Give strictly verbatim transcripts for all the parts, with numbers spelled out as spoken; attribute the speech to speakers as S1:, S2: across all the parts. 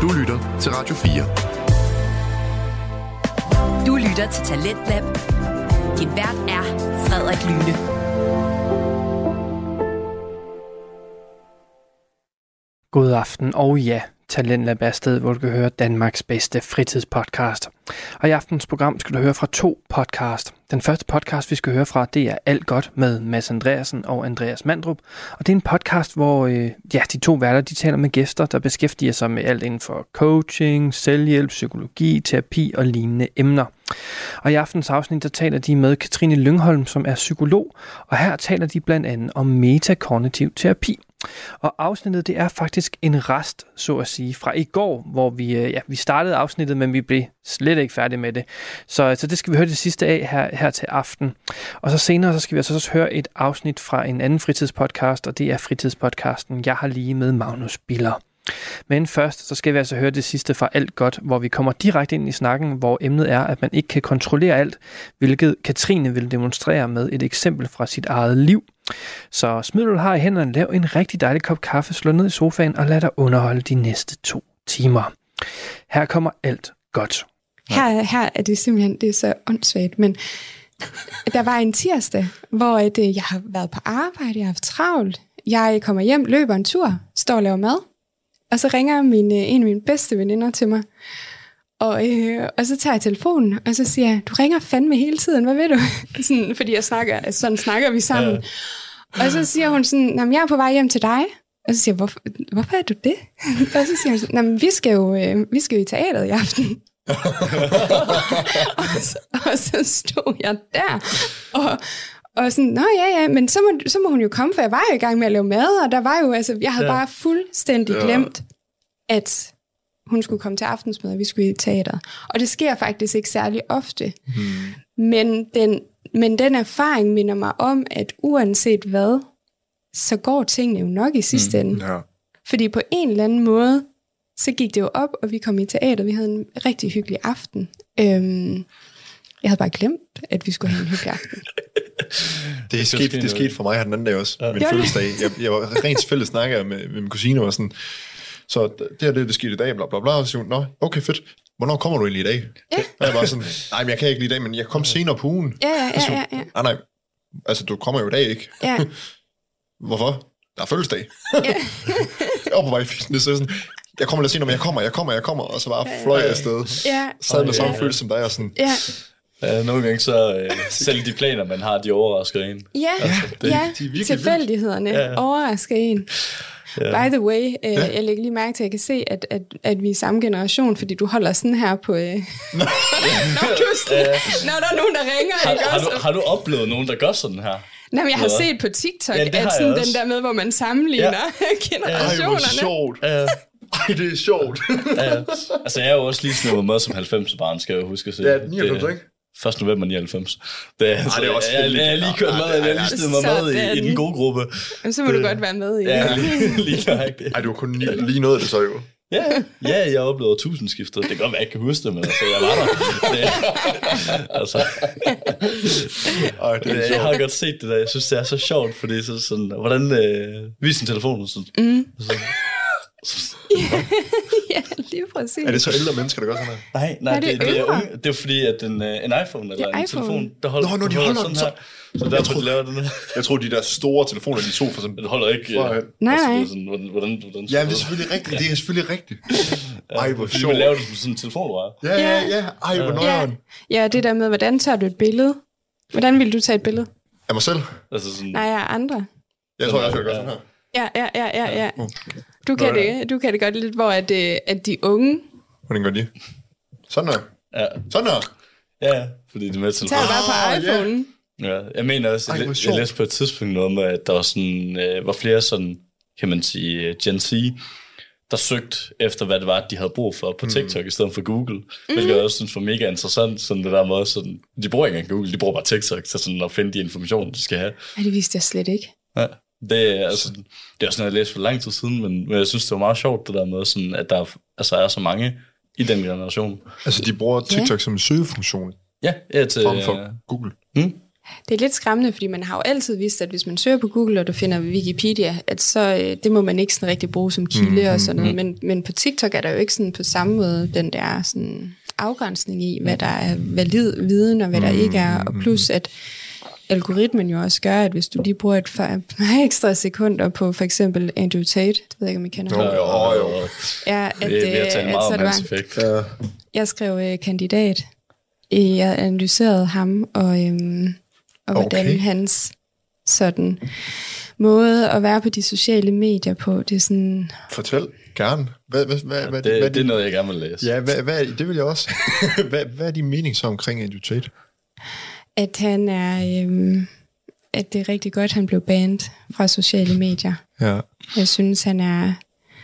S1: Du lytter til Radio fire.
S2: Du lytter til Talentlab. Din vært er Frederik Lyne.
S3: God aften, og ja, Talentlab er stedet, hvor du kan høre Danmarks bedste fritidspodcast. Og i aftens program skal du høre fra to podcast. Den første podcast, vi skal høre fra, det er Alt Godt med Mads Andreasen og Andreas Mandrup. Og det er en podcast, hvor øh, ja, de to værter de taler med gæster, der beskæftiger sig med alt inden for coaching, selvhjælp, psykologi, terapi og lignende emner. Og i aftens afsnit, der taler de med Katrine Lyngholm, som er psykolog. Og her taler de blandt andet om metakognitiv terapi. Og afsnittet, det er faktisk en rest, så at sige, fra i går, hvor vi, ja, vi startede afsnittet, men vi blev slet ikke færdige med det. Så, så det skal vi høre det sidste af her, her til aften. Og så senere, så skal vi altså også høre et afsnit fra en anden fritidspodcast, og det er fritidspodcasten Jeg har lige med Magnus Biller. Men først, så skal vi altså høre det sidste fra Alt Godt, hvor vi kommer direkte ind i snakken, hvor emnet er, at man ikke kan kontrollere alt, hvilket Katrine vil demonstrere med et eksempel fra sit eget liv. Så smid du har i hænderne, lav en rigtig dejlig kop kaffe, slå ned i sofaen og lad dig underholde de næste to timer. Her kommer Alt Godt.
S4: Her, her er det simpelthen det er så åndssvagt, men der var en tirsdag, hvor at, jeg har været på arbejde, jeg har haft travlt, jeg kommer hjem, løber en tur, står og laver mad, og så ringer min, en af mine bedste veninder til mig, og, øh, og så tager jeg telefonen, og så siger jeg, du ringer fandme hele tiden, hvad ved du? Sådan, fordi jeg snakker, altså, sådan snakker vi sammen. Ja. Og så siger hun sådan, jeg er på vej hjem til dig. Og så siger jeg, hvorfor, hvorfor er du det? Og så siger hun sådan, vi skal jo øh, vi skal jo i teateret i aften. og, så, og så stod jeg der, og, og sådan, nå ja, ja, men så må, så må hun jo komme, for jeg var jo i gang med at lave mad, og der var jo, altså, jeg havde ja. bare fuldstændig glemt, at hun skulle komme til aftensmad, og vi skulle i teateret. Og det sker faktisk ikke særlig ofte. Hmm. Men, den, men den erfaring minder mig om, at uanset hvad, så går tingene jo nok i sidste hmm. ende. Ja. Fordi på en eller anden måde, så gik det jo op, og vi kom i teateret. Vi havde en rigtig hyggelig aften. Øhm, jeg havde bare glemt, at vi skulle have en hyggelig aften.
S5: Det er sket, det skete for mig her den anden dag også, ja. Min fødselsdag. Jeg, jeg var rent tilfældigt snakker med, med min kusine, og sådan, så det er det, det skete i dag, bla bla bla, og så siger hun, nå, okay fedt, hvornår kommer du egentlig i dag? Ja. Og jeg var sådan, nej, men jeg kan ikke lige i dag, men jeg kom senere på ugen.
S4: Ja, ja, ja, ja, ja.
S5: Nej, nej, altså du kommer jo i dag, ikke?
S4: Ja.
S5: Hvorfor? Der er fødselsdag. Ja. Jeg var på vej i fitness, så sådan, jeg kommer lidt senere, men jeg kommer, jeg kommer, jeg kommer, og så bare fløj jeg afsted.
S4: Ja.
S5: Sad med samme følelse som dig, og sådan.
S4: Ja.
S6: Ja, nogle gange så øh, selv de planer, man har, de overrasker en.
S4: Ja, altså, det, ja. De tilfældighederne ja. overrasker en. Ja. By the way, øh, ja. jeg lægger lige mærke til, at jeg kan se, at, at, at vi er samme generation, fordi du holder sådan her på... Øh, når, du sådan, ja. når der er nogen, der ringer.
S6: Har,
S4: ikke
S6: har,
S4: også?
S6: du, har du oplevet nogen, der gør sådan her?
S4: Nej, men jeg har ja. set på TikTok, ja, at sådan den der med, hvor man sammenligner ja. generationerne.
S5: Ej, hvor sjovt. Ja. Ej, det er sjovt.
S6: Ja. Altså, jeg er jo også lige snøvet med som halvfems-barn, skal jeg huske at se.
S5: Ja, nioghalvfems, ikke?
S6: første november nioghalvfens. Det er, altså,
S5: Ej, det er også
S6: jeg, jeg, jeg er lige kørt med, jeg er lige stedet mig med i, i den gode gruppe.
S4: Så må det, du godt være med i.
S6: Ja, lige, lige nøjagtigt.
S5: Ej, du har kun lige, lige noget af det så jo.
S6: Ja, ja, jeg oplevede tusindskiftet. Det kan godt være, jeg ikke kan huske det, men altså, jeg var der. Det, altså. Ej, det er jeg har godt set det der. Jeg synes, det er så sjovt, fordi så sådan, hvordan øh, viser en telefon sådan. Mm. Så,
S4: ja, lige præcis.
S5: Er det så ældre mennesker, der gør sådan her?
S6: Nej, nej, det, det, det, er, unge, det er fordi, at en, en iPhone eller en iPhone. telefon, der holder,
S5: Nå, når de
S6: holder,
S5: holder
S6: sådan
S5: så...
S6: her. Så der tror de laver den her.
S5: Jeg tror, de der store telefoner, de to for sådan...
S6: Det holder ikke...
S4: Nej, nej.
S6: Sådan, hvordan, hvordan, hvordan
S5: ja, det er selvfølgelig rigtigt. Det er selvfølgelig rigtigt. Ej, hvor sjovt.
S6: De vil lave det som sådan en telefonrør.
S5: Ja, ja, ja. Ej, hvor nøjeren.
S4: Ja. ja, det der med, hvordan tager du et billede? Hvordan vil du tage et billede?
S5: Af mig selv?
S6: Altså sådan...
S4: Nej, af andre.
S5: Jeg tror, jeg skal gøre sådan her.
S4: Ja, ja, ja, ja, ja. Du kan, det, du kan det godt lidt, hvor at, at de unge...
S5: Hvordan gør de? Sådan her.
S6: Ja.
S5: Sådan her.
S6: Ja, fordi det er med til...
S4: Tager bare på iPhone.
S6: Yeah. Ja, jeg mener også, Ej, jeg, jeg læste på et tidspunkt noget med, at der var, sådan, øh, var flere sådan, kan man sige, Gen Z, der søgte efter, hvad det var, de havde brug for på TikTok, mm. i stedet for Google. Mm. Hvilket jeg også synes var mega interessant, sådan det der måde, sådan, de bruger ikke engang Google, de bruger bare TikTok til sådan at finde de informationer, de skal have.
S4: Ej, det vidste jeg slet ikke.
S6: Ja, det er, altså, det er også noget, jeg læste for lang tid siden, men, men jeg synes, det var meget sjovt, det der med, sådan, at der altså, er så mange i den generation.
S5: Altså, de bruger TikTok ja. som en søgefunktion?
S6: Ja, ja til...
S5: Frem for Google?
S6: Hmm?
S4: Det er lidt skræmmende, fordi man har jo altid vidst, at hvis man søger på Google, og du finder Wikipedia, at så øh, det må man ikke sådan rigtig bruge som kilde mm, og sådan noget. Mm. Men, men på TikTok er der jo ikke sådan på samme måde den der sådan afgrænsning i, hvad der er valid viden og hvad der ikke er. Og plus at algoritmen jo også gør, at hvis du lige bruger et par ekstra sekunder på for eksempel Andrew Tate, det ved jeg ikke, om I kender ham.
S5: Jo, jo, jo.
S4: Ja, at, vi, vi har talt meget om hans effekt. Ja. Jeg skrev uh, kandidat. Jeg analyserede ham, og, øhm, og hvordan okay. hans sådan måde at være på de sociale medier på, det er sådan...
S5: Fortæl, gerne. Hvad, hvad, hvad,
S6: ja,
S5: hvad,
S6: det,
S5: hvad,
S6: det er noget, jeg gerne vil læse.
S5: Ja, hvad, hvad, det vil jeg også. hvad, hvad er din mening så omkring Andrew Tate?
S4: At han er... Øhm, at det er rigtig godt, han blev bandet fra sociale medier.
S5: Ja.
S4: Jeg synes, han er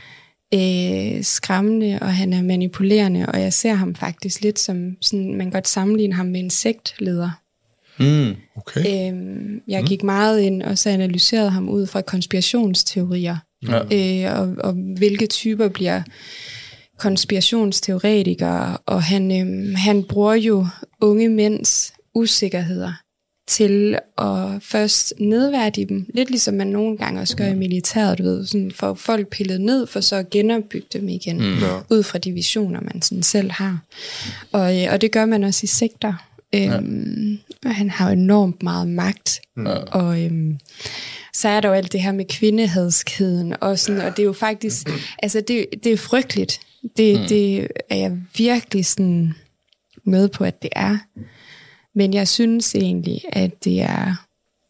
S4: øh, skræmmende, og han er manipulerende, og jeg ser ham faktisk lidt som, sådan, man kan godt sammenligne ham med en sektleder.
S6: Mm.
S5: Okay.
S4: Øhm, jeg gik mm. meget ind, og så analyserede ham ud fra konspirationsteorier, ja. øh, og, og hvilke typer bliver konspirationsteoretikere, og han, øhm, han bruger jo unge mænds usikkerheder til at først nedværdige dem, lidt ligesom man nogle gange også gør i militæret, du ved, sådan for folk pillet ned, for så at genopbygge dem igen, mm. ud fra de visioner, man sådan selv har. Og, og det gør man også i sekter. Øhm, ja. Han har jo enormt meget magt, ja. og øhm, så er der jo alt det her med kvindehadskheden, og, sådan, og det er jo faktisk, altså det, det er frygteligt. Det, mm. det er jeg virkelig sådan med på, at det er. Men jeg synes egentlig, at det er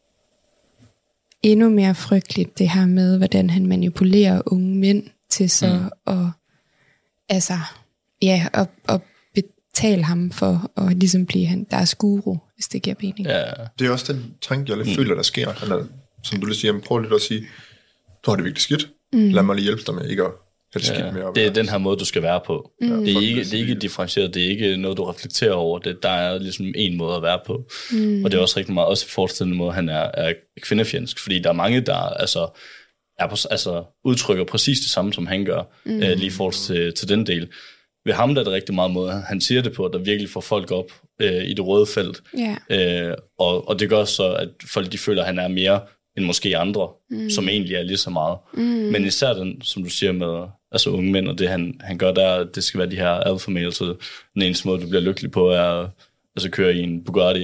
S4: endnu mere frygteligt, det her med, hvordan han manipulerer unge mænd til så mm. at, altså, ja, at, at betale ham for at ligesom blive han, deres guru, hvis det giver mening.
S6: Ja.
S5: Det er også den tanke, jeg lidt mm. føler, der sker. Eller, som du lige siger, prøv lidt at sige, du har det virkelig skidt. Mm. Lad mig lige hjælpe dig med ikke at have det skidt
S6: ja.
S5: mere.
S6: Det er den her måde, du skal være på.
S4: Mm.
S6: Det, er ikke, det er ikke differentieret, det er ikke noget, du reflekterer over. Det, der er ligesom en måde at være på. Mm. Og det er også rigtig meget, også i forhold til den måde, han er, er kvindefjendsk. Fordi der er mange, der altså, er på, altså, udtrykker præcis det samme, som han gør, mm. øh, lige i forhold til, til den del. Ved ham der er det rigtig meget måde, han siger det på, der virkelig får folk op øh, i det røde felt.
S4: Yeah.
S6: Øh, og, og det gør så, at folk de føler, at han er mere end måske andre, mm. som egentlig er lige så meget. Mm. Men især den, som du siger med altså unge mænd, og det han, han gør der, det skal være de her alpha males, så den eneste måde, du bliver lykkelig på, er at altså, køre i en Bugatti.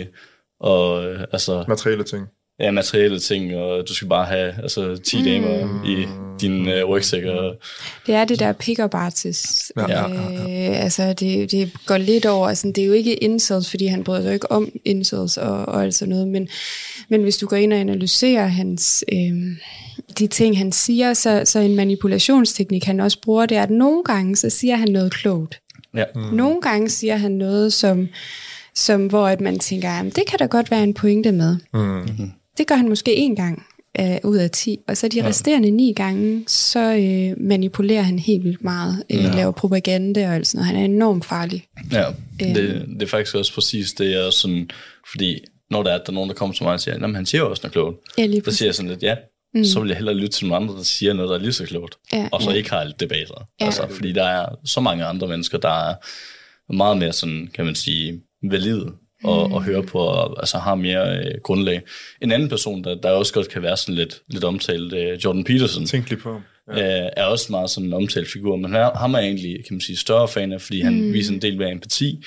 S6: Og, øh, altså,
S5: materielle ting.
S6: Ja, materielle ting, og du skal bare have altså, ti mm. damer i din øh, rygsæk. Og...
S4: Det er det der pick-up artist. Ja.
S6: Ja.
S4: Øh, altså, det, det går lidt over. Altså, det er jo ikke incels, fordi han bryder sig ikke om incels og, og alt sådan noget. Men, men hvis du går ind og analyserer hans, øh, de ting, han siger, så, så en manipulationsteknik, han også bruger, det er, at nogle gange, så siger han noget klogt.
S6: Ja.
S4: Mm. Nogle gange siger han noget, som, som hvor at man tænker, jamen, det kan da godt være en pointe med.
S5: Mm.
S4: Det gør han måske en gang øh, ud af ti, og så de ja. resterende ni gange, så øh, manipulerer han helt vildt meget, øh, ja. laver propaganda og alt sådan noget. Han er enormt farlig.
S6: Ja, det, det er faktisk også præcis det, jeg sådan, fordi når der er, der er nogen, der kommer til mig og siger, jamen han siger jo også noget klogt.
S4: Ja, lige
S6: så siger jeg sådan lidt, ja, mm. så vil jeg hellere lytte til nogle andre, der siger noget, der er lige så klogt,
S4: ja,
S6: og så
S4: ja.
S6: ikke har alt det bag sig.
S4: Ja.
S6: Altså, fordi der er så mange andre mennesker, der er meget mere sådan, kan man sige, valide. Og, og høre på, og altså har mere øh, grundlag. En anden person, der, der også godt kan være sådan lidt, lidt omtalt, øh, Jordan Peterson,
S5: tænk lige på.
S6: Ja. øh, er også meget sådan en omtalt figur, men her, ham er egentlig, kan man sige, større fan af, fordi han mm. viser en del mere empati,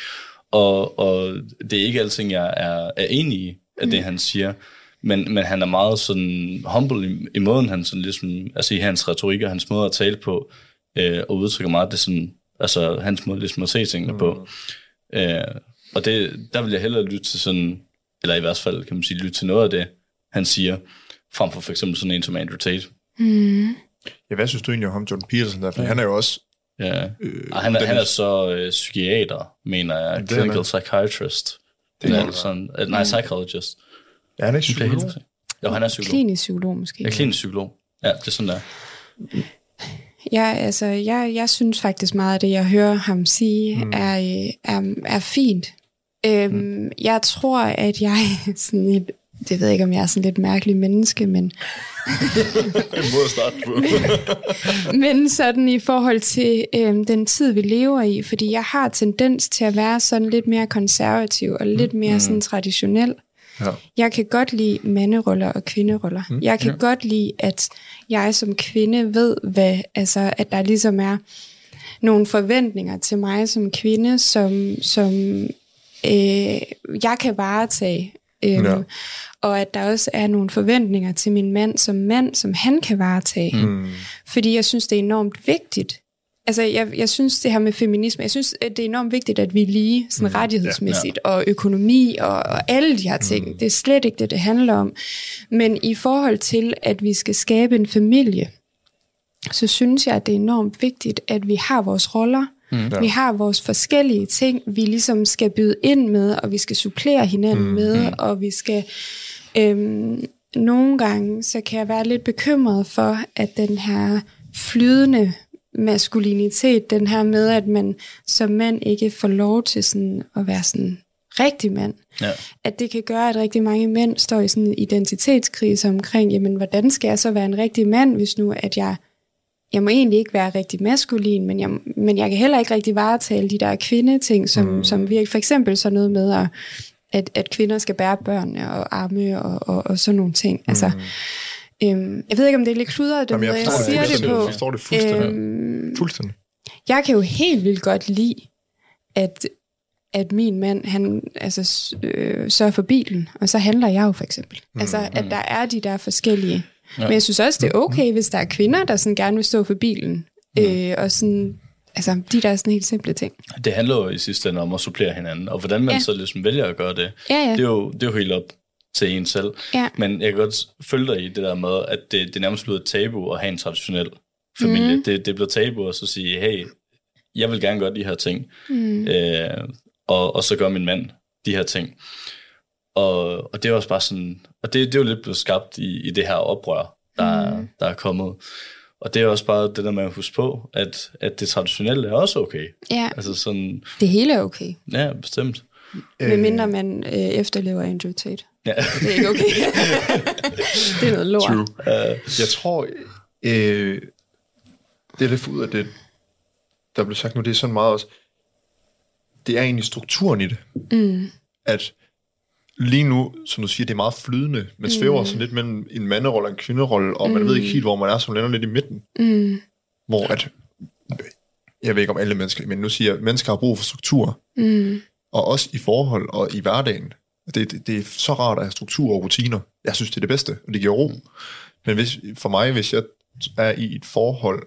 S6: og, og det er ikke alting, jeg er, er enig i, af mm. det, han siger, men, men han er meget sådan humble i, i måden, han sådan ligesom, altså i hans retorik og hans måde at tale på, øh, og udtrykker meget, det sådan, altså hans måde ligesom at se tingene mm. på. Øh, Og det, der vil jeg hellere lytte til sådan, eller i hvert fald kan man sige, lytte til noget af det, han siger, frem for for eksempel sådan en som Andrew Tate.
S4: Mm.
S5: Ja, hvad synes du egentlig om ham, Jordan Peterson der? For ja. han er jo også...
S6: Ja, øh, han, er, han er så øh, psykiater, mener jeg, ja, clinical psychiatrist. Det er sådan, øh, nej, psychologist.
S5: Ja, han er ikke psykolog.
S6: Jo, han er psykolog.
S4: Klinisk psykolog måske.
S6: Ja, klinisk psykolog. Ja, det er sådan der.
S4: Ja, altså, jeg, jeg synes faktisk meget af det, jeg hører ham sige, mm. er, er, er fint. Øhm, mm. Jeg tror, at jeg sådan et, det ved jeg ikke, om jeg er sådan lidt mærkelig menneske, men...
S5: en måde at starte på.
S4: men sådan i forhold til øhm, den tid, vi lever i, fordi jeg har tendens til at være sådan lidt mere konservativ, og lidt mere sådan traditionel.
S5: Ja.
S4: Jeg kan godt lide manderoller og kvinderoller. Mm, jeg kan ja. godt lide, at jeg som kvinde ved, hvad, altså, at der ligesom er nogle forventninger til mig som kvinde, som, som øh, jeg kan varetage. Øh, ja. Og at der også er nogle forventninger til min mand som mand, som han kan varetage. Mm. Fordi jeg synes, det er enormt vigtigt. Altså, jeg, jeg synes det her med feminisme, jeg synes, at det er enormt vigtigt, at vi er lige sådan rettighedsmæssigt, ja, ja. og økonomi og, og alle de her ting. Mm. Det er slet ikke det, det handler om. Men i forhold til, at vi skal skabe en familie, så synes jeg, at det er enormt vigtigt, at vi har vores roller. Mm. Ja. Vi har vores forskellige ting, vi ligesom skal byde ind med, og vi skal supplere hinanden mm. med, mm. og vi skal... Øhm, nogle gange, så kan jeg være lidt bekymret for, at den her flydende maskulinitet, den her med, at man som mand ikke får lov til sådan at være sådan rigtig mand, ja. At det kan gøre, at rigtig mange mænd står i sådan en identitetskrise omkring, jamen, hvordan skal jeg så være en rigtig mand, hvis nu, at jeg, jeg må egentlig ikke være rigtig maskulin, men jeg, men jeg kan heller ikke rigtig varetage de der kvindeting, som, mm. som virker, for eksempel sådan noget med, at, at, at kvinder skal bære børn og arme og, og, og sådan nogle ting. Mm. Altså, øhm, jeg ved ikke, om det er lidt kludret, den måde, jeg, jeg siger det, det på.
S5: Jeg forstår det fuldstændig. Øhm, fuldstændig.
S4: Jeg kan jo helt vildt godt lide, at at min mand, han altså, øh, sørger for bilen, og så handler jeg jo for eksempel. Mm, altså, at mm. der er de der forskellige. Ja. Men jeg synes også, det er okay, hvis der er kvinder, der sådan gerne vil stå for bilen. Mm. Øh, og sådan, altså, de der er sådan helt simple ting. Det
S6: handler jo i sidste ende om at supplere hinanden, og hvordan man ja. så ligesom vælger at gøre det,
S4: ja, ja.
S6: Det, er jo, det er jo helt op til en selv.
S4: Ja.
S6: Men jeg kan godt følge dig i det der med, at det, det nærmest bliver et tabu at have en traditionel familie. Mm. Det, det bliver tabu at så sige, hey, jeg vil gerne gøre de her ting. Mm. Øh, Og, og så gør min mand de her ting. Og, og det er også bare sådan, og det, det er jo lidt blevet skabt i, i det her oprør, der, mm. der er kommet. Og det er også bare det der med at huske på, at, at det traditionelle er også okay.
S4: Ja,
S6: altså sådan,
S4: det hele er okay.
S6: Ja, bestemt.
S4: Med mindre man øh, efterlever Andrew Tate. Ja. Det er ikke okay. Det er noget lort.
S5: True. Uh, jeg tror, øh, det er lidt ud af det, der blev sagt nu, det er sådan meget også, det er egentlig strukturen i det. Mm. At lige nu, som du siger, det er meget flydende. Man svæver mm. sådan lidt mellem en manderolle og en kvinderolle, og mm. man ved ikke helt, hvor man er, så man lander lidt i midten. Mm. Hvor at, jeg ved ikke om alle mennesker, men nu siger jeg, at mennesker har brug for struktur. Mm. Og også i forhold og i hverdagen. Det, det, det er så rart at have struktur og rutiner. Jeg synes, det er det bedste, og det giver ro. Men hvis, for mig, hvis jeg er i et forhold,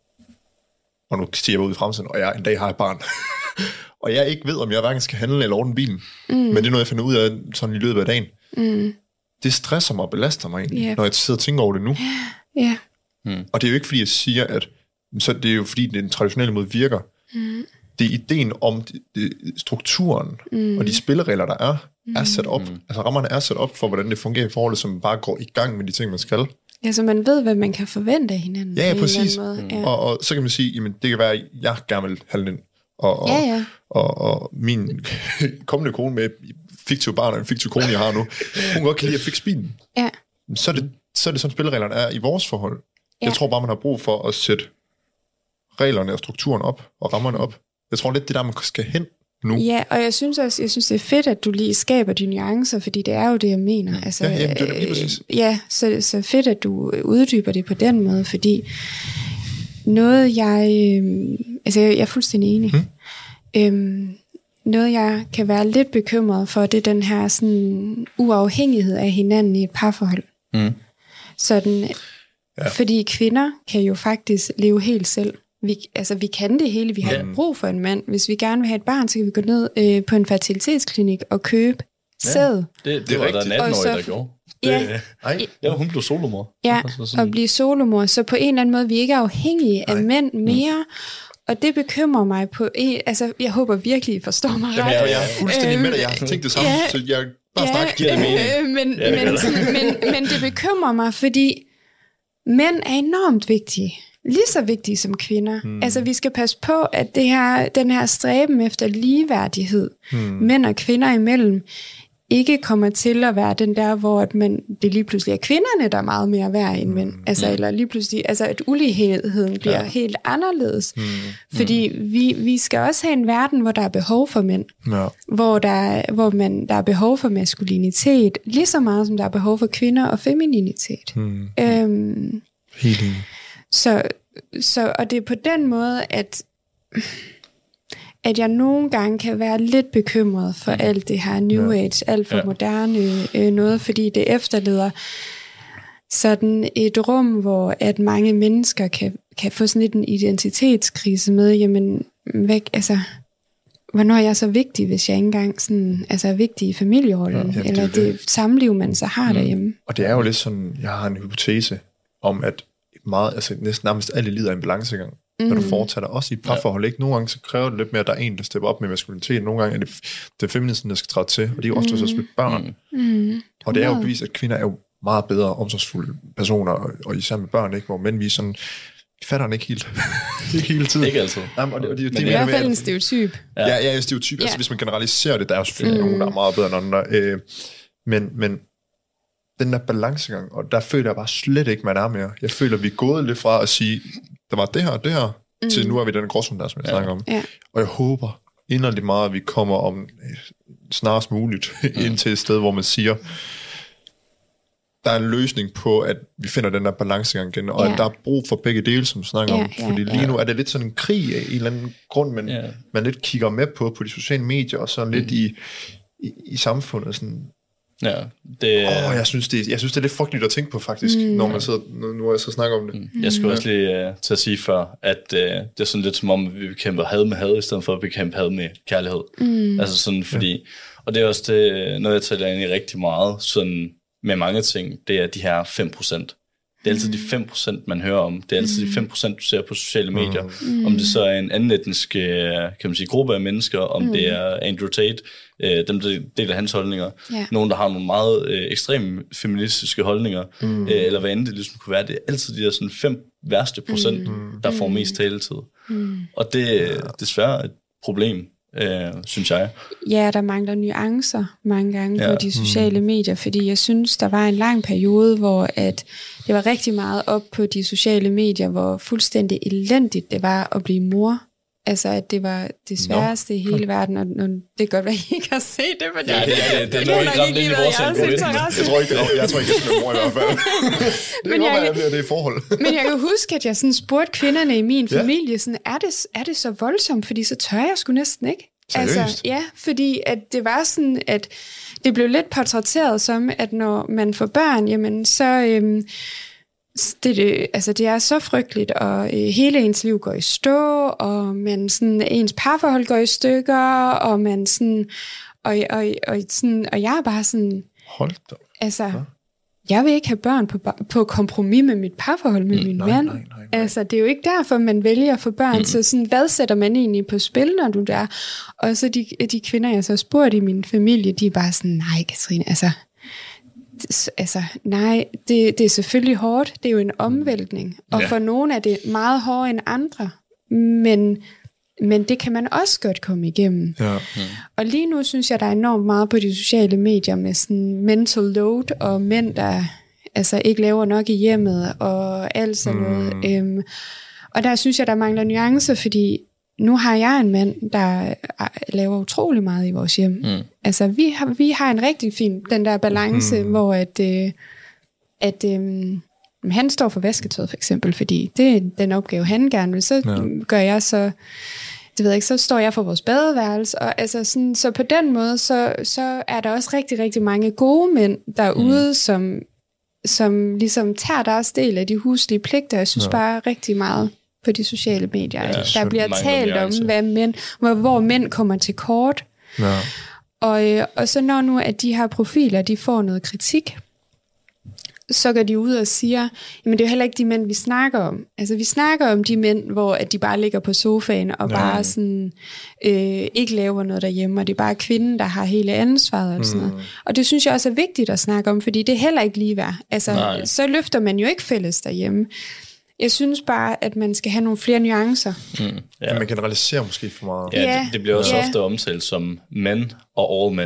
S5: og nu stiger jeg ud i fremtiden, og jeg en dag har et barn, og jeg ikke ved, om jeg hverken skal handle eller ordne bilen. Mm. Men det er noget, jeg finder ud af sådan i løbet af dagen. Mm. Det stresser mig og belaster mig egentlig, yep. når jeg sidder og tænker over det nu.
S4: Yeah.
S5: Mm. Og det er jo ikke, fordi jeg siger, at så det er jo fordi, den traditionelle måde virker. Mm. Det er ideen om det, det, strukturen mm. og de spilleregler, der er, mm. er sat op. Mm. Altså rammerne er sat op for, hvordan det fungerer i forholdet, som bare går i gang med de ting, man skal.
S4: Ja, så man ved, hvad man kan forvente af hinanden.
S5: Ja, ja præcis. Mm. Ja. Og, og så kan man sige, jamen det kan være, at jeg gerne vil have den. Og, og,
S4: ja, ja.
S5: og, og min kommende kone med fiktiv barn og en fiktiv kone, jeg har nu, hun godt kan lide at fikse bilen.
S4: Ja.
S5: Så er det, så er det sådan, spillereglerne er i vores forhold. Ja. Jeg tror bare, man har brug for at sætte reglerne og strukturen op, og rammerne op. Jeg tror lidt, det der, man skal hen nu.
S4: Ja, og jeg synes også, jeg synes, det er fedt, at du lige skaber de nuancer, fordi det er jo det, jeg mener. Altså,
S5: ja, jamen, det er det lige præcis.
S4: Ja, så, så fedt, at du uddyber det på den måde, fordi noget, jeg... Øh, altså, jeg er fuldstændig enig. Hmm. Øhm, noget, jeg kan være lidt bekymret for, det er den her sådan, uafhængighed af hinanden i et parforhold. Mm. Sådan, ja. Fordi kvinder kan jo faktisk leve helt selv. Vi, altså, vi kan det hele. Vi har ja. brug for en mand. Hvis vi gerne vil have et barn, så kan vi gå ned øh, på en fertilitetsklinik og købe ja. sæd.
S6: Det, det, det var der en atten-årig, der gjorde. Det,
S4: ja,
S6: ej, ja, hun blev solomor.
S4: Ja, og blive solomor. Så på en eller anden måde, vi er ikke afhængige af mænd mere. Mm. Og det bekymrer mig på en... Altså, jeg håber virkelig, I forstår mig ret.
S5: Jamen, jeg, jeg er fuldstændig med dig. Jeg har tænkt det samme, ja, så jeg bare
S4: ja,
S5: snakker, giver det mening.
S4: Øh, men, ja, men, men, men det bekymrer mig, fordi mænd er enormt vigtige. Lige så vigtige som kvinder. Hmm. Altså, vi skal passe på, at det her, den her stræben efter ligeværdighed, hmm. mænd og kvinder imellem, ikke kommer til at være den der, hvor at man, det lige pludselig er kvinderne, der er meget mere værd end mænd. Mm. Altså, eller lige pludselig, altså at uligheden bliver ja. helt anderledes. Mm. Fordi mm. vi, vi skal også have en verden, hvor der er behov for mænd. Ja. Hvor, der, hvor man, der er behov for maskulinitet, lige så meget som der er behov for kvinder og femininitet. Mm. Øhm,
S5: Helt enig.
S4: Så, så, og det er på den måde, at at jeg nogle gange kan være lidt bekymret for alt det her New ja. Age, alt for ja. moderne øh, noget, fordi det efterlader sådan et rum, hvor at mange mennesker kan, kan få sådan lidt en identitetskrise med, jamen, væk, altså, hvornår er jeg så vigtig, hvis jeg ikke engang sådan, altså, er vigtig i familierollen, ja, eller det, det samliv, man så har mm. derhjemme.
S5: Og det er jo lidt sådan, jeg har en hypotese om, at meget, altså næsten nærmest alle lider af en balancegang. Mm. Når du foretager dig også i et parforhold, ikke? Nogle gange så kræver det lidt mere, at der er en, der stepper op med maskulinitet. Nogle gange er det, det feminismen, der skal træde til, og det er jo også mm. også med børn. Mm. Og det er jo bevist, at kvinder er jo meget bedre omsorgsfulde personer, og, og især med børn, ikke? Hvor mænd vi sådan, vi fatter den ikke helt. ikke hele tiden.
S6: Ikke altid.
S5: Jamen, og det, og det,
S4: Men
S5: det,
S4: det er i hvert fald en stereotyp.
S5: Ja, ja, ja stereotyp. Ja. Altså hvis man generaliserer det, der er jo selvfølgelig mm. nogen, der er meget bedre end andre. Øh, men, men den der balancegang, og der føler jeg bare slet ikke, man er mere. Jeg føler, vi er gået lidt fra at sige, der var det her og det her, mm. til nu er vi den gråzone der, som jeg ja. snakker om. Ja. Og jeg håber inderligt meget, at vi kommer om snarest muligt mm. ind til et sted, hvor man siger, der er en løsning på, at vi finder den der balancegang igen, og ja. at der er brug for begge dele, som vi snakker ja, om. Fordi ja, lige nu er det lidt sådan en krig af en eller anden grund, men ja. man lidt kigger med på, på de sociale medier, og så lidt mm. i, i, i samfundet, sådan.
S6: Ja, det
S5: oh, jeg synes det jeg synes det er lidt frygteligt at tænke på faktisk, mm. når man sidder nu, nu jeg så snakker om det.
S6: Mm. Jeg skulle også lige uh, til at sige før, at uh, det er sådan lidt som om vi bekæmper had med had i stedet for at bekæmpe had med kærlighed. Mm. Altså sådan fordi, ja. og det er også det noget jeg taler ind i rigtig meget, sådan med mange ting, det er de her fem procent. Det er altid de fem procent, man hører om. Det er altid de fem procent, du ser på sociale medier. Mm. Om det så er en anden etnisk kan man sige, gruppe af mennesker, om mm. det er Andrew Tate, øh, dem der deler hans holdninger. Yeah. Nogen, der har nogle meget øh, ekstreme feministiske holdninger, mm. øh, eller hvad end det ligesom kunne være. Det er altid de der sådan fem værste procent, mm. der får mest taletid. Mm. Og det er desværre et problem. Øh, synes jeg.
S4: Ja, der mangler nuancer mange gange ja. på de sociale mm. medier, fordi jeg synes, der var en lang periode, hvor at det var rigtig meget op på de sociale medier, hvor fuldstændig elendigt det var at blive mor. Altså, at det var det sværeste no. i hele verden, og det kan godt være, at I ikke har set det, for
S6: ja, det, det, det, det, det er nok ikke ramt ind i vores algoritme.
S5: Jeg tror ikke, det, jeg tror ikke, det skal være mor i hvert fald. Det
S4: men
S5: kan
S4: jeg,
S5: være, det er forhold.
S4: Men jeg kan huske, at jeg sådan spurgte kvinderne i min familie, sådan, er, det, er det så voldsomt, fordi så tør jeg sgu næsten ikke.
S5: Seriøst?
S4: Altså, ja, fordi at det var sådan, at det blev lidt portrætteret som, at når man får børn, jamen så, øhm, det, det, altså det er så frygteligt, og øh, hele ens liv går i stå, og man sådan, ens parforhold går i stykker, og man sådan, og, og, og, sådan, og jeg er bare sådan,
S5: hold da.
S4: Altså, ja. Jeg vil ikke have børn på, på kompromis med mit parforhold med mm, min
S5: nej,
S4: mand.
S5: Nej, nej, nej.
S4: Altså, det er jo ikke derfor, man vælger at få børn. Mm. Så sådan, hvad sætter man egentlig på spil, når du der? Og så de, de kvinder, jeg så spurgte i min familie, de er bare sådan, nej, Katrine, altså, det, altså nej, det, det er selvfølgelig hårdt. Det er jo en omvæltning. Og ja. for nogle er det meget hårdere end andre. Men... Men det kan man også godt komme igennem. Ja. Mm. Og lige nu synes jeg, der er enormt meget på de sociale medier med sådan mental load, og mænd, der altså ikke laver nok i hjemmet, og alt sådan mm. noget. Øhm, og der synes jeg, der mangler nuancer, fordi nu har jeg en mand, der laver utrolig meget i vores hjem. Mm. Altså, vi har, vi har en rigtig fin, den der balance, mm. hvor at, øh, at øh, han står for vasketøjet for eksempel, fordi det er den opgave, han gerne vil. Så ja. gør jeg så, det ved jeg ikke, så står jeg for vores badeværelse, og altså sådan, så på den måde, så, så er der også rigtig, rigtig mange gode mænd derude, mm. som, som ligesom tager deres del af de huslige pligter. Jeg synes ja. bare rigtig meget på de sociale medier. Ja, der bliver talt om, hvad mænd, hvor, hvor mænd kommer til kort. Ja. Og, og så når nu, at de her profiler, de får noget kritik, så går de ud og siger, jamen det er jo heller ikke de mænd, vi snakker om. Altså vi snakker om de mænd, hvor at de bare ligger på sofaen og ja. bare sådan, øh, ikke laver noget derhjemme, og det er bare kvinden, der har hele ansvaret og sådan noget. Mm. Og det synes jeg også er vigtigt at snakke om, fordi det er heller ikke lige værd. Altså Nej. så løfter man jo ikke fælles derhjemme. Jeg synes bare, at man skal have nogle flere nuancer.
S5: Mm. Ja. Man generaliserer måske for meget.
S6: Ja, det, det bliver også ja. ofte omtalt som men og all men.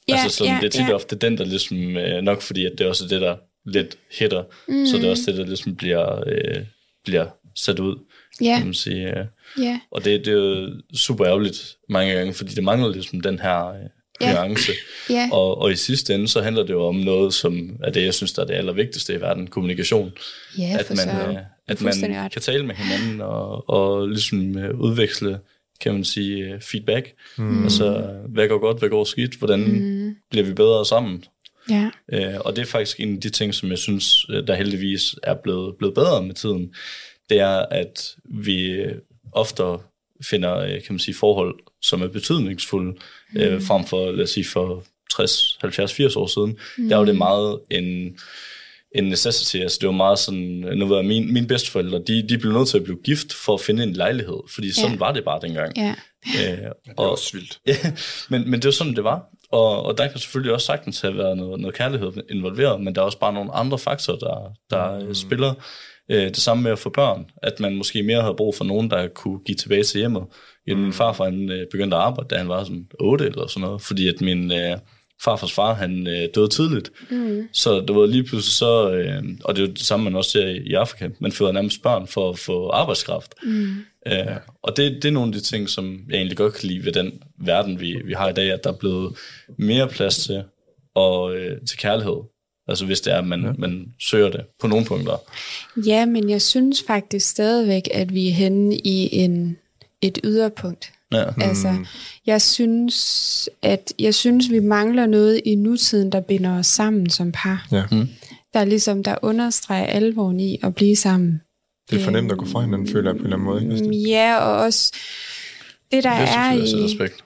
S4: Ja,
S6: altså sådan,
S4: ja,
S6: det er tit
S4: ja.
S6: ofte den, der ligesom, øh, nok fordi, at det er også det, der lidt hitter, mm. så det er også det, der ligesom bliver, øh, bliver sat ud,
S4: ja.
S6: kan man sige. Øh.
S4: Ja.
S6: Og det, det er jo super ærgerligt mange gange, fordi det mangler ligesom den her øh, nuance.
S4: Ja.
S6: Og, og i sidste ende, så handler det jo om noget, som er det, jeg synes, der er det allervigtigste i verden, kommunikation.
S4: Ja,
S6: at man, øh, at man kan tale med hinanden og, og ligesom øh, udveksle, kan man sige, feedback. Mm. Altså, hvad går godt, hvad går skidt, hvordan mm. bliver vi bedre sammen?
S4: Ja.
S6: Øh, og det er faktisk en af de ting, som jeg synes, der heldigvis er blevet, blevet bedre med tiden. Det er, at vi ofte finder, kan man sige, forhold, som er betydningsfulde, mm. øh, frem for, lad os sige, for tres, halvfjerds, firs år siden. Mm. Der var det meget en, en necessity. Altså, det var meget sådan, nu ved jeg, mine, mine bedsteforældre, de, de blev nødt til at blive gift for at finde en lejlighed, fordi sådan ja. var det bare dengang.
S4: Ja.
S6: Øh,
S5: det er og, også vildt.
S6: Ja, men, men det var sådan, det var. Og, og der kan selvfølgelig også sagtens have været noget, noget kærlighed involveret, men der er også bare nogle andre faktorer, der, der mm. spiller. Øh, det samme med at få børn, at man måske mere havde brug for nogen, der kunne give tilbage til hjemmet. Mm. Min farfar han, øh, begyndte at arbejde, da han var sådan otte eller sådan noget, fordi at min øh, farfars far, han øh, døde tidligt. Mm. Så det var lige pludselig så, øh, og det er jo det samme, man også ser i Afrika, man føder nærmest børn for at få arbejdskraft. Mm. Øh, og det, det er nogle af de ting, som jeg egentlig godt kan lide ved den verden, vi, vi har i dag, at der er blevet mere plads til, og, øh, til kærlighed. Altså hvis det er, at man, ja. man søger det på nogle punkter.
S4: Ja, men jeg synes faktisk stadigvæk, at vi er henne i en, et yderpunkt. Ja. Altså, jeg synes, at jeg synes, vi mangler noget i nutiden, der binder os sammen som par.
S5: Ja. Mm.
S4: Der er ligesom, der understreger alvoren i at blive sammen.
S5: Det er for nemt at gå fra hinanden, føler jeg på en eller anden måde.
S4: Ikke? Ja, og også det, der det er, er i...
S6: Respekt.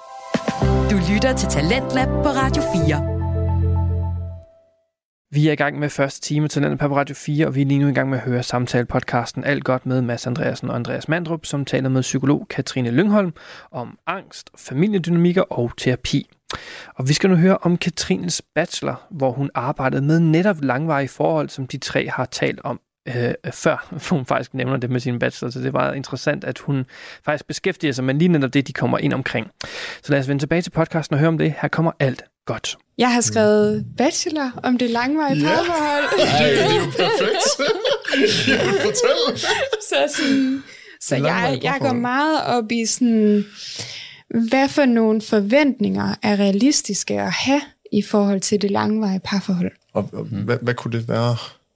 S2: Du lytter til Talentlab på Radio fire.
S3: Vi er i gang med første time til Talentlab på Radio fire, og vi er lige nu i gang med at høre samtale-podcasten Alt Godt med Mads Andreasen og Andreas Mandrup, som taler med psykolog Katrine Lyngholm om angst, familiedynamikker og terapi. Og vi skal nu høre om Katrines bachelor, hvor hun arbejdede med netop langvarige forhold, som de tre har talt om øh, før. Hun faktisk nævner det med sin bachelor, så det var interessant, at hun faktisk beskæftiger sig med lige netop det, de kommer ind omkring. Så lad os vende tilbage til podcasten og høre om det. Her kommer Alt Godt.
S4: Jeg har skrevet bachelor om det langvarige
S5: yeah.
S4: parforhold.
S5: Ej, det er jo perfekt. Jeg vil fortælle.
S4: Så, sådan, så jeg, jeg går meget op i sådan, hvad for nogle forventninger er realistiske at have i forhold til det langvarige parforhold.
S5: Og, og mm. hvad, hvad kunne det være?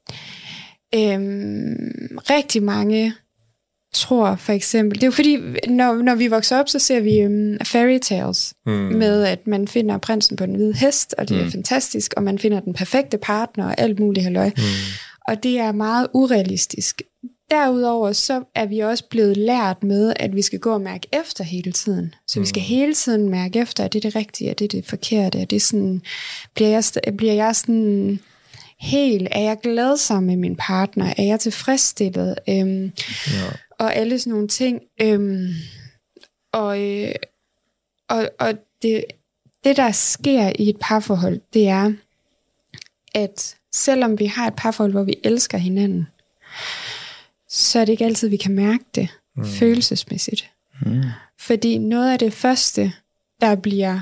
S4: Øhm, rigtig mange tror for eksempel, det er jo fordi, når, når vi vokser op, så ser vi um, fairy tales, mm. med at man finder prinsen på den hvide hest, og det mm. er fantastisk, og man finder den perfekte partner, og alt muligt halløj. Mm. Og det er meget urealistisk. Derudover så er vi også blevet lært med, at vi skal gå og mærke efter hele tiden. Så mm. vi skal hele tiden mærke efter, at det er det rigtige, at det er det forkerte, at det er sådan, bliver jeg, bliver jeg sådan helt, er jeg glad sammen med min partner, er jeg tilfredsstillet, øhm, ja. og alle sådan nogle ting. Øhm, og øh, og, og det, det, der sker i et parforhold, det er, at selvom vi har et parforhold, hvor vi elsker hinanden, så er det ikke altid, vi kan mærke det mm. følelsesmæssigt. Mm. Fordi noget af det første, der bliver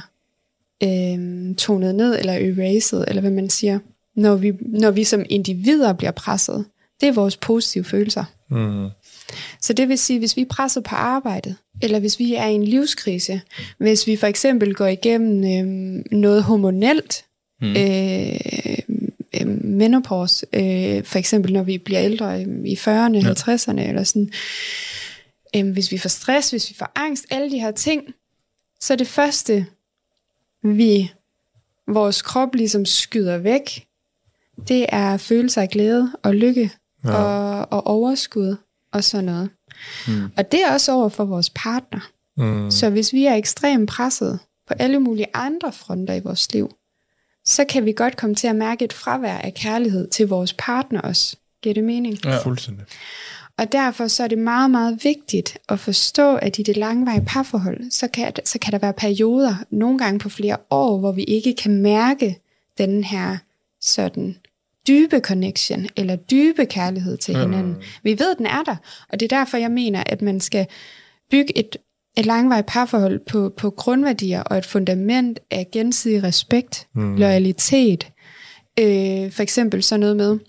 S4: øh, tonet ned, eller erased, eller hvad man siger, når vi, når vi som individer bliver presset, det er vores positive følelser. Mm. Så det vil sige, hvis vi er presset på arbejdet, eller hvis vi er i en livskrise, hvis vi for eksempel går igennem øh, noget hormonelt, mm. øh, øh, menopause, øh, for eksempel når vi bliver ældre i fyrrerne, ja. halvtredserne, eller sådan, øh, hvis vi får stress, hvis vi får angst, alle de her ting, så det første, vi, vores krop ligesom skyder væk, det er følelser af glæde og lykke, ja. og, og overskud og sådan noget. Mm. Og det er også over for vores partner. Mm. Så hvis vi er ekstremt presset på alle mulige andre fronter i vores liv, så kan vi godt komme til at mærke et fravær af kærlighed til vores partner også. Giver det mening?
S5: Ja, fuldstændig.
S4: Og derfor så er det meget, meget vigtigt at forstå, at i det langvarige parforhold, så kan, så kan der være perioder, nogle gange på flere år, hvor vi ikke kan mærke den her sådan dybe connection, eller dybe kærlighed til hinanden. Mm. Vi ved, den er der, og det er derfor, jeg mener, at man skal bygge et et langvarigt parforhold på, på grundværdier og et fundament af gensidig respekt, mm. loyalitet. Øh, for eksempel sådan noget med,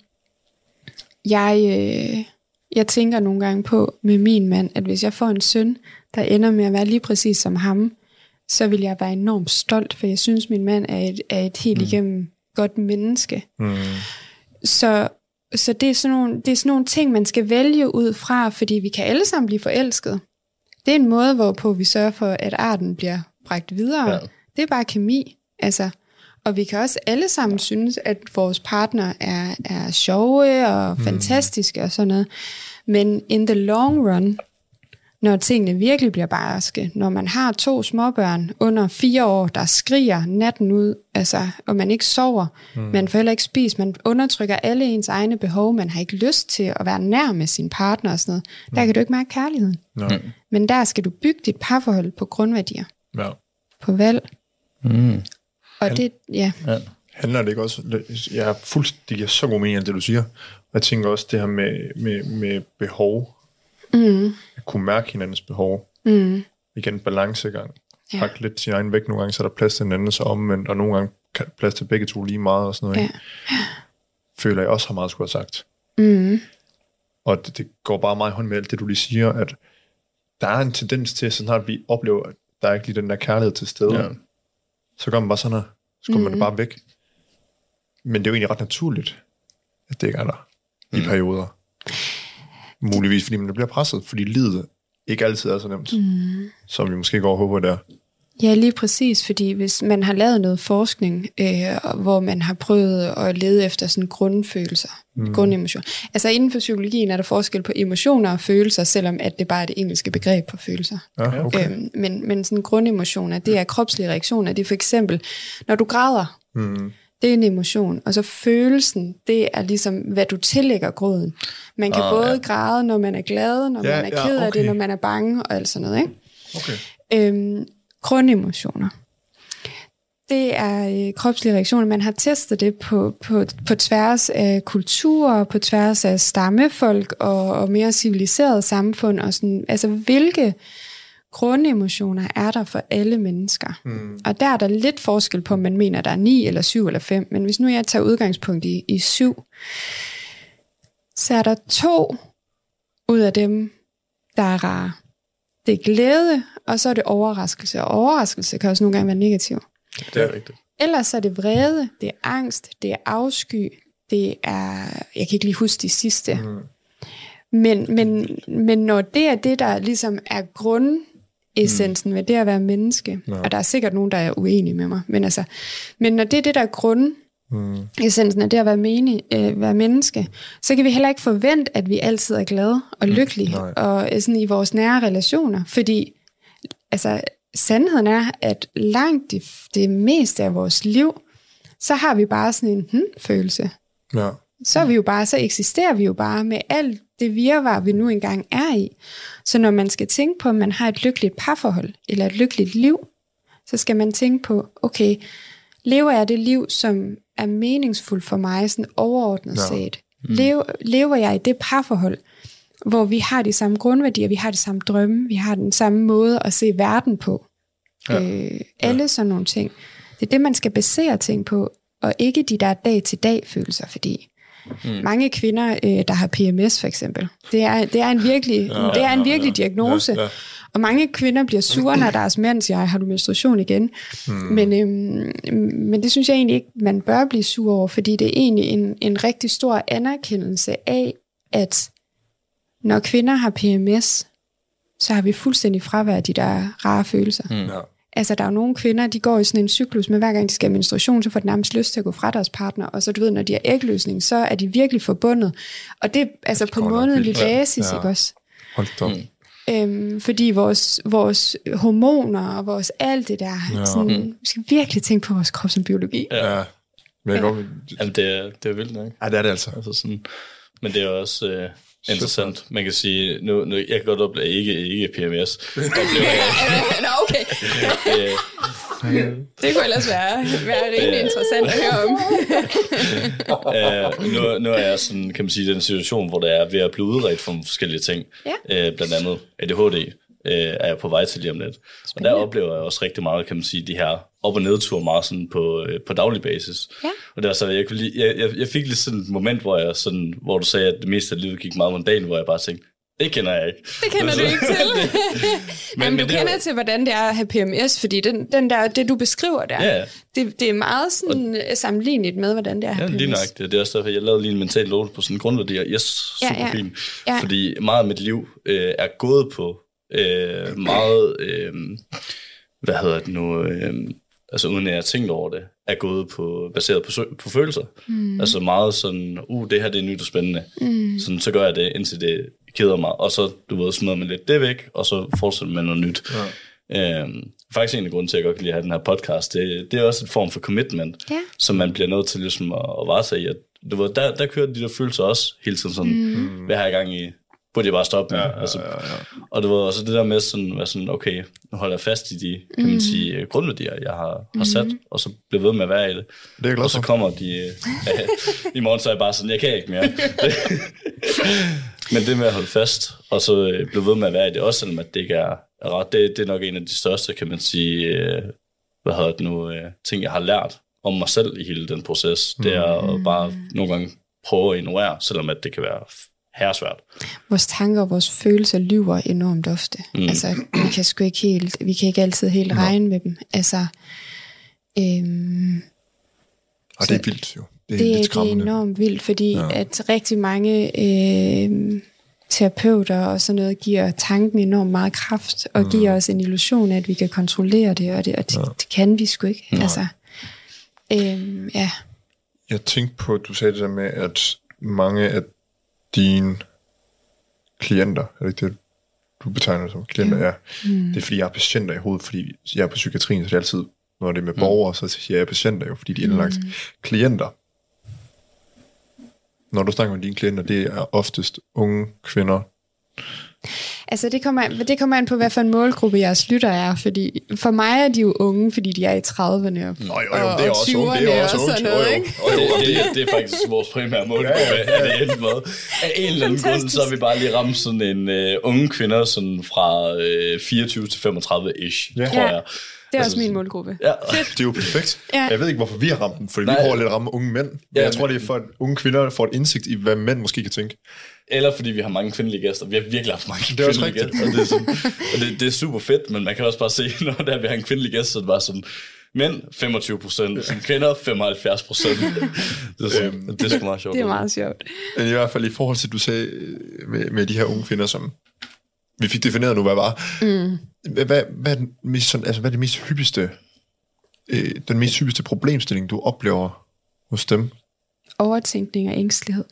S4: jeg, øh, jeg tænker nogle gange på med min mand, at hvis jeg får en søn, der ender med at være lige præcis som ham, så vil jeg være enormt stolt, for jeg synes, min mand er et, er et helt mm. igennem godt menneske. Mm. Så, så det, er sådan nogle, det er sådan nogle ting, man skal vælge ud fra, fordi vi kan alle sammen blive forelsket. Det er en måde, hvorpå vi sørger for, at arten bliver bragt videre. Ja. Det er bare kemi. Altså, og vi kan også alle sammen synes, at vores partner er, er sjove og mm. fantastiske og sådan noget. Men in the long run, når tingene virkelig bliver barske, når man har to småbørn under fire år, der skriger natten ud, altså, og man ikke sover, mm. man får heller ikke spist, man undertrykker alle ens egne behov, man har ikke lyst til at være nær med sin partner og sådan noget, mm. der kan du ikke mærke kærligheden. Nej. Men der skal du bygge dit parforhold på grundværdier. Ja. På valg. Mm. Og det, ja.
S5: ja. Handler det ikke også, jeg har fuldstændig, jeg er så god mening af det, du siger, og jeg tænker også det her med, med, med behov, mm. at kunne mærke hinandens behov, mm. igen balancegang, ja. Pakke lidt sin egen væk, nogle gange så er der plads til hinanden, så omvendt, og nogle gange kan plads til begge to lige meget, og sådan noget, ja. Føler jeg også har meget skulle have sagt. Mm. Og det, det går bare meget hånd med alt det, du lige siger, at der er en tendens til, sådan at vi oplever, at der er ikke lige den der kærlighed til stede, ja. Så gør man bare sådan her, så går mm. man det bare væk. Men det er jo egentlig ret naturligt, at det ikke er der mm. i perioder. Muligvis, fordi man bliver presset, fordi livet ikke altid er så nemt, mm. som vi måske går og håber, det er.
S4: Ja, lige præcis, fordi hvis man har lavet noget forskning, øh, hvor man har prøvet at lede efter sådan grundfølelser, mm. grundemotion. Altså inden for psykologien er der forskel på emotioner og følelser, selvom at det bare er det engelske begreb for følelser.
S5: Ja, okay.
S4: øhm, men, men sådan grundemotioner, det er kropslige reaktioner. Det er for eksempel, når du græder, mm. det er en emotion, og så følelsen, det er ligesom, hvad du tillægger gråden. Man kan ah, både ja. græde, når man er glad, når ja, man er ked af ja, okay. det, når man er bange, og alt sådan noget, ikke?
S5: Okay.
S4: Øhm, grundemotioner. Det er øh, kropslige reaktioner. Man har testet det på, på, på tværs af kulturer, på tværs af stammefolk og, og mere civiliserede samfund. Og sådan, altså, hvilke grundemotioner er der for alle mennesker? Mm. Og der er der lidt forskel på, om man mener, der er ni eller syv eller fem. Men hvis nu jeg tager udgangspunkt i, i syv, så er der to ud af dem, der er rare. Det er glæde, og så er det overraskelse. Og overraskelse kan også nogle gange være negativ.
S5: Det er rigtigt.
S4: Ellers er det vrede, det er angst, det er afsky, det er, jeg kan ikke lige huske de sidste. Mm. Men, men, men når det er det, der ligesom er grundessensen mm. ved det at være menneske, no. og der er sikkert nogen, der er uenige med mig, men, altså, men når det er det, der er grund, Mm. essensen af det at være, menig, øh, være menneske, så kan vi heller ikke forvente, at vi altid er glade og lykkelige, mm. og sådan i vores nære relationer, fordi altså, sandheden er, at langt det, det meste af vores liv, så har vi bare sådan en hm-følelse.
S5: Ja.
S4: Så er vi jo bare, så eksisterer vi jo bare med alt det virvar, vi nu engang er i. Så når man skal tænke på, at man har et lykkeligt parforhold, eller et lykkeligt liv, så skal man tænke på, okay, lever jeg det liv, som er meningsfuldt for mig, sådan overordnet ja. set? Mm. Lever, lever jeg i det parforhold, hvor vi har de samme grundværdier, vi har de samme drømme, vi har den samme måde at se verden på. Ja. Øh, alle ja. sådan nogle ting. Det er det, man skal basere ting på, og ikke de der dag-til-dag følelser, fordi mm. mange kvinder, øh, der har P M S for eksempel, det er, det er en virkelig, ja, det er en virkelig ja, ja. diagnose. Ja, ja. Og mange kvinder bliver sure, når deres mænd siger, har du menstruation igen? Hmm. Men, øhm, men det synes jeg egentlig ikke, man bør blive sur over, fordi det er egentlig en, en rigtig stor anerkendelse af, at når kvinder har P M S, så har vi fuldstændig fravær de der rare følelser. Hmm. Ja. Altså, der er jo nogle kvinder, de går i sådan en cyklus med, hver gang de skal have menstruation, så får de nærmest lyst til at gå fra deres partner, og så du ved, når de har ægløsning, så er de virkelig forbundet. Og det er altså på månedlig basis, ja. ikke også?
S5: Hold da. Hmm.
S4: Øhm, fordi vores, vores hormoner og vores alt det der, ja. sådan, vi skal virkelig tænke på vores krop som biologi.
S5: Ja, ja. Men,
S6: ja. Godt, Jamen, det, er, det er vildt nok.
S5: Ja, det er det altså.
S6: altså sådan, men det er også øh, interessant. Man kan sige, nu, nu, jeg kan godt opleve ikke, ikke P M S. Oplever jeg.
S4: Nå, okay. Det kunne ellers være, være rimelig interessant at høre om.
S6: uh, nu, nu er jeg sådan, kan man sige, i den situation, hvor der er ved at blive udredt for forskellige ting.
S4: Ja.
S6: Uh, blandt andet A D H D. øh, er jeg på vej til lige om lidt. Og der oplever jeg også rigtig meget, kan man sige, de her op- og nedture meget sådan på, øh, på daglig basis.
S4: Ja.
S6: Og det var så, jeg, kunne lige, jeg, jeg, jeg fik lige sådan et moment, hvor, jeg sådan, hvor du sagde, at det meste af livet gik meget mundan, hvor jeg bare tænkte, det kender jeg ikke.
S4: Det kender
S6: altså,
S4: du ikke til. men, Jamen, du kender var... til, hvordan det er at have P M S, fordi den, den der, det, du beskriver der,
S6: ja, ja.
S4: Det, det er meget sådan og... sammenlignet med, hvordan det er at have
S6: ja,
S4: P M S.
S6: Lige nok. Det, det er også derfor, jeg lavede lige en mental note på sådan en grundværdi. Yes, super ja, ja. fint. Ja. Fordi meget af mit liv øh, er gået på øh, meget, øh, hvad hedder det nu, øh, altså uden at jeg har tænkt over det, er gået på, baseret på, på følelser. Mm. Altså meget sådan, uh, det her det er nyt og spændende. Mm. Sådan, så gør jeg det, indtil det keder mig. Og så, du ved, smider man lidt det væk, og så fortsætter man noget nyt. Ja. Øhm, faktisk en af grunden til, at jeg godt kan lide at have den her podcast, det, det er også en form for commitment, ja. Som man bliver nødt til ligesom at, at varetage i. At, du ved, der, der kører de der følelser også hele tiden sådan, mm. hvad har jeg gang i? Burde jeg bare stoppe med. Ja, ja, altså, ja, ja. Og det var også det der med sådan, være sådan, okay, nu holder jeg fast i de, kan man sige, mm. grundværdier, jeg har, har sat, mm. og så bliver ved med at være i det. Det er og så kommer de, øh, i morgen så er jeg bare sådan, jeg kan ikke mere. Men det med at holde fast, og så øh, blive ved med at være i det, også selvom at det ikke er ret, det, det er nok en af de største, kan man sige, øh, hvad hedder det nu, øh, ting, jeg har lært om mig selv i hele den proces. Det er mm. at bare nogle gange prøve at ignorere, selvom at det kan være herresvært.
S4: Vores tanker og vores følelser lyver enormt ofte. Mm. Altså, vi kan sgu ikke helt, vi kan ikke altid helt regne med dem. Altså, øhm,
S5: og det er vildt jo. Det er,
S4: det, lidt det er enormt vildt, fordi ja. At rigtig mange øh, terapeuter og sådan noget giver tanken enormt meget kraft, og mm. giver os en illusion af, at vi kan kontrollere det, og det, og det, ja. det kan vi sgu ikke. Ja. Altså, øh, ja.
S5: Jeg tænkte på, at du sagde det der med, at mange af dine klienter, er det ikke det, du betegner som klienter, ja. Mm. Det er fordi, jeg er patienter i hovedet, fordi jeg er på psykiatrien, så det er altid, når det er med borgere, mm. så siger jeg patienter jo, fordi de er indlagt. Mm. Klienter. Når du snakker med dine klienter, det er oftest unge kvinder.
S4: Altså det kommer, an, det kommer an på, hvad for en målgruppe jeres lytter er, fordi for mig er de jo unge, fordi de er i trediverne og,
S5: Nå, jo, jo, og, det er og tyverne og sådan noget, ikke?
S6: Det, det, det er faktisk vores primære målgruppe, ja, ja, ja. Det med. Af en eller anden grund, så har vi bare lige ramt sådan en uh, unge kvinder sådan fra uh, fireogtyve til femogtredive-ish, ja. Tror jeg.
S4: Det er også min målgruppe.
S5: Ja. Det er jo perfekt. Ja. Jeg ved ikke, hvorfor vi har ramt den, fordi Nej. vi prøver lidt at ramme unge mænd. Men ja, jeg tror, det er for, at unge kvinder får et indsigt i, hvad mænd måske kan tænke.
S6: Eller fordi vi har mange kvindelige gæster. Vi har virkelig haft mange det kvindelige gæster. Og det, er sådan, og det, det er super fedt, men man kan også bare se, når der vi har en kvindelig gæst, så det var sådan, mænd femogtyve procent, kvinder femoghalvfjerds procent. Det er, sådan, det er sgu meget sjovt.
S4: Det er meget sjovt.
S5: Men i hvert fald i forhold til, du sagde med, med de her unge kvinder, som vi fik defineret nu, hvad var. Mm. Hvad, hvad, hvad, er den mest, sådan, altså, hvad er det mest hyppigste, øh, den mest hyppigste problemstilling, du oplever hos dem?
S4: Overtænkning og ængstelighed.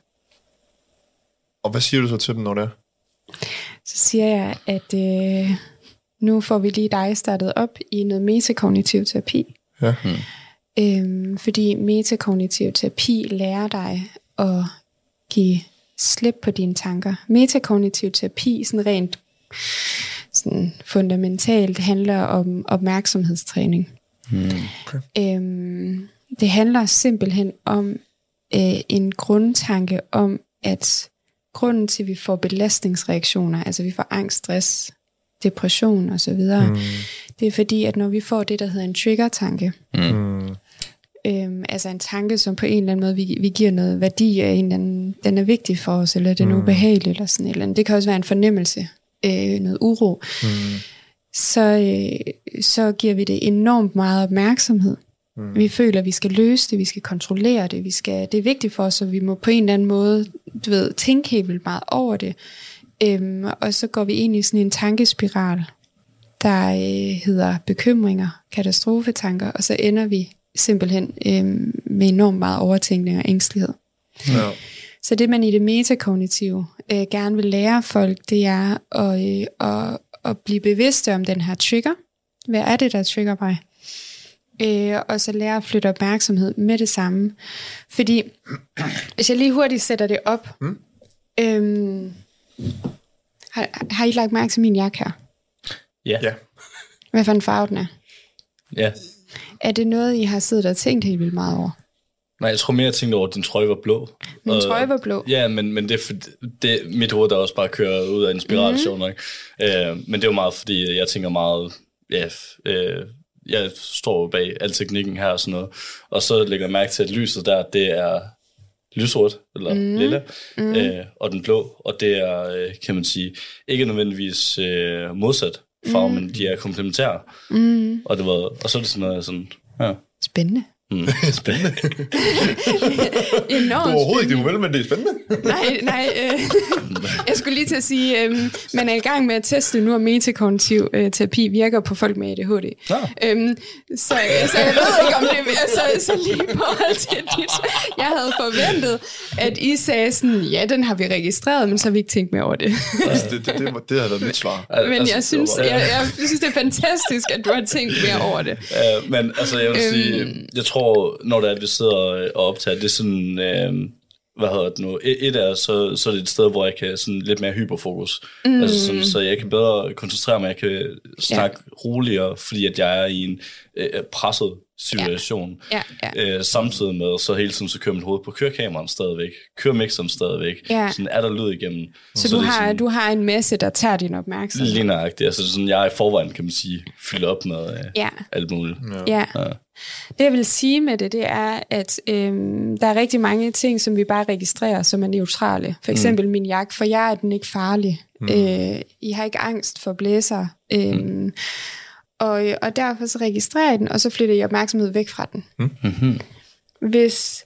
S5: Og hvad siger du så til dem, når det er?
S4: Så siger jeg, at øh, nu får vi lige dig startet op i noget metakognitiv terapi. Ja. Hmm. Øhm, fordi metakognitiv terapi lærer dig at give slip på dine tanker. Metakognitiv terapi, sådan rent sådan fundamentalt, handler om opmærksomhedstræning. Hmm. Okay. Øhm, det handler simpelthen om øh, en grundtanke om, at grunden til, at vi får belastningsreaktioner, altså vi får angst, stress, depression osv., mm. det er fordi, at når vi får det, der hedder en trigger-tanke, mm. øhm, altså en tanke, som på en eller anden måde, vi, vi giver noget værdi af en eller anden, den er vigtig for os, eller den er mm. ubehagelig, eller sådan et eller andet. Det kan også være en fornemmelse, øh, noget uro. Mm. Så, øh, så giver vi det enormt meget opmærksomhed. Mm. Vi føler, at vi skal løse det, vi skal kontrollere det, vi skal, det er vigtigt for os, så vi må på en eller anden måde, du ved, tænke helt vildt meget over det. Øhm, og så går vi ind i sådan en tankespiral, der øh, hedder bekymringer, katastrofetanker, og så ender vi simpelthen øh, med enormt meget overtænkning og ængstelighed. Ja. Så det, man i det metakognitive øh, gerne vil lære folk, det er at, øh, at, at blive bevidste om den her trigger. Hvad er det, der trigger mig? Øh, og så lære at flytte opmærksomhed med det samme. Fordi, hvis jeg lige hurtigt sætter det op, mm. øhm, har, har I lagt mærke til min jakke her?
S6: Ja. Yeah.
S4: Hvad for en farve den er?
S6: Ja. Yeah.
S4: Er det noget, I har siddet og tænkt helt vildt meget over?
S6: Nej, jeg tror mere, jeg tænkte over, at din trøje var blå.
S4: Min og, trøje var blå?
S6: Ja, men, men det, det mit hoved, der også bare kører ud af en spiral, mm. nok. Øh, men det er jo meget, fordi jeg tænker meget... Ja, øh, jeg står bag al teknikken her og sådan noget. Og så lægger jeg mærke til, at lyset der, det er lysrødt, eller mm. lilla, mm. Øh, og den blå. Og det er, kan man sige, ikke nødvendigvis øh, modsat farve, mm. men de er komplementære. Mm. Og, det var, og så er det sådan noget sådan... Ja.
S4: Spændende.
S5: Mm. Spændende.
S4: Enormt
S5: du er overhovedet ikke det vel, men det er spændende.
S4: nej, nej. Øh, jeg skulle lige til at sige, øh, man er i gang med at teste nu, om metakognitiv øh, terapi virker på folk med A D H D. Ja. Øhm, så, så jeg ved ikke, om det altså, så lige på til dit. Jeg havde forventet, at I sagde sådan, ja, den har vi registreret, men så har vi ikke tænkt mere over det.
S5: altså, det, det, det, det har været mit svar.
S4: Men
S6: altså,
S4: jeg, synes, jeg, jeg synes, det er fantastisk, at du har tænkt mere over det.
S6: Uh, men altså, jeg vil øhm, sige, jeg tror, når det er, at vi sidder og optager, det er sådan, øh, hvad hedder det nu, et, et er, så, så er det et sted, hvor jeg kan sådan lidt mere hyperfokus, mm. altså sådan, så jeg kan bedre koncentrere mig, jeg kan snakke ja. roligere, fordi at jeg er i en øh, presset situation,
S4: ja. Ja, ja.
S6: Øh, samtidig med, så hele tiden så kører mit hoved på kørekameraen stadigvæk, kører stadigvæk,
S4: ja.
S6: sådan er der lyd igennem.
S4: Så, så du, har, sådan, du har en masse, der tager din opmærksomhed.
S6: Lige nøjagtigt, altså sådan, jeg er i forvejen, kan man sige, fyldt op med øh,
S4: ja.
S6: alt muligt.
S4: Ja. Ja. Ja. Det jeg vil sige med det, det er, at øhm, der er rigtig mange ting, som vi bare registrerer, som er neutrale. For eksempel mm. min jakke, for jer er den ikke farlig. Mm. Øh, I har ikke angst for blæser. Øhm, mm. og, og derfor så registrerer jeg den, og så flytter jeg opmærksomhed væk fra den. Mm-hmm. Hvis...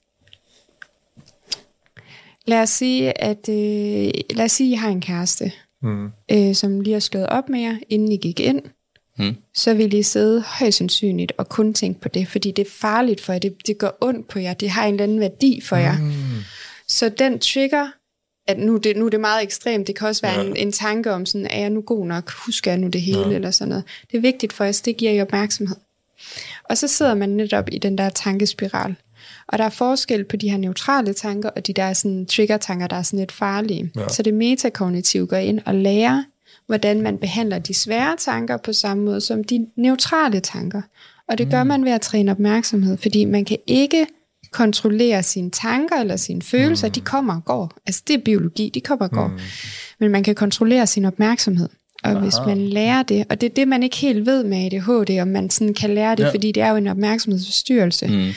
S4: Lad os sige, at øh, lad os sige, at I har en kæreste, mm. øh, som lige har slået op med jer, inden I gik ind. Hmm. Så vil I sidde højst sandsynligt og kun tænke på det, fordi det er farligt for jer, det, det gør ondt på jer, det har en eller anden værdi for jer. Mm. Så den trigger, at nu det, nu er det meget ekstremt, det kan også være ja. en, en tanke om sådan, er jeg nu god nok, husker jeg nu det hele, ja. eller sådan noget. Det er vigtigt for os, det giver I opmærksomhed. Og så sidder man netop i den der tankespiral. Og der er forskel på de her neutrale tanker, og de der sådan trigger-tanker, der er sådan lidt farlige. Ja. Så det metakognitive går ind og lærer, hvordan man behandler de svære tanker på samme måde som de neutrale tanker. Og det gør man ved at træne opmærksomhed, fordi man kan ikke kontrollere sine tanker eller sine følelser, mm. de kommer og går. Altså det er biologi, de kommer og går. Mm. Men man kan kontrollere sin opmærksomhed. Og Aha. hvis man lærer det, og det er det, man ikke helt ved med A D H D, om man sådan kan lære det, ja. fordi det er jo en opmærksomhedsforstyrrelse. Mm.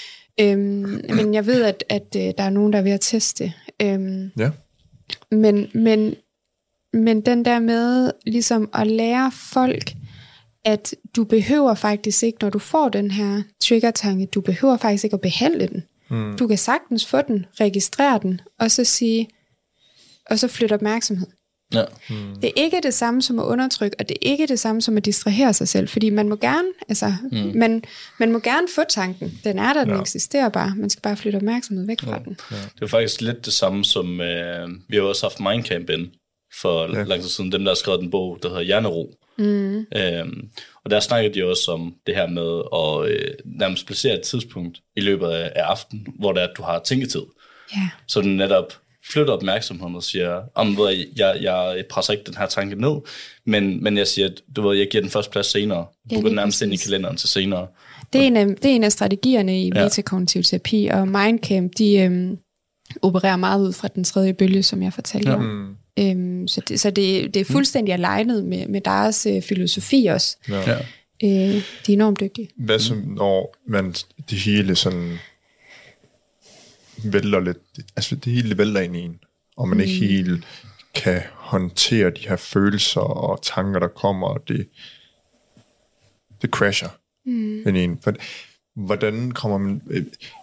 S4: Øhm, men jeg ved, at, at, at der er nogen, der er ved at teste. Øhm, ja. Men... men Men den der med ligesom at lære folk, at du behøver faktisk ikke, når du får den her trigger-tanke, du behøver faktisk ikke at behandle den. Mm. Du kan sagtens få den, registrere den, og så sige, og så flytte opmærksomhed. Ja. Mm. Det er ikke det samme som at undertrykke, og det er ikke det samme som at distrahere sig selv, fordi man må gerne, altså, mm. man, man må gerne få tanken. Den er der, den ja. eksisterer bare. Man skal bare flytte opmærksomhed væk fra ja. den.
S6: Ja. Det er faktisk lidt det samme som, øh, vi har også haft Mindcamp ind, for ja. lang tid siden, dem der har skrevet en bog, der hedder Hjernero. Mm. Øhm, og der snakker de også om det her med at øh, nærmest placere et tidspunkt i løbet af, af aftenen, hvor det er, at du har tænketid. Ja. Så den netop flytter opmærksomheden og siger, om jeg, jeg presser ikke den her tanke ned, men, men jeg siger, at du ved, jeg giver den første plads senere. Du ja, går nærmest ind i kalenderen til senere.
S4: Det er en af, det er en af strategierne i ja. metakognitiv terapi, og Mindcamp, de øhm, opererer meget ud fra den tredje bølge, som jeg fortalte om. Ja. Mm. Øhm, så det, så det, det er fuldstændig alignet med, med deres øh, filosofi også. Ja. Øh, de er enormt dygtige.
S5: Hvad så, når man det hele sådan vælter lidt, altså det hele vælter ind i en, og man mm. ikke helt kan håndtere de her følelser og tanker, der kommer, og det, det crasher mm. ind i en. Hvordan kommer man øh,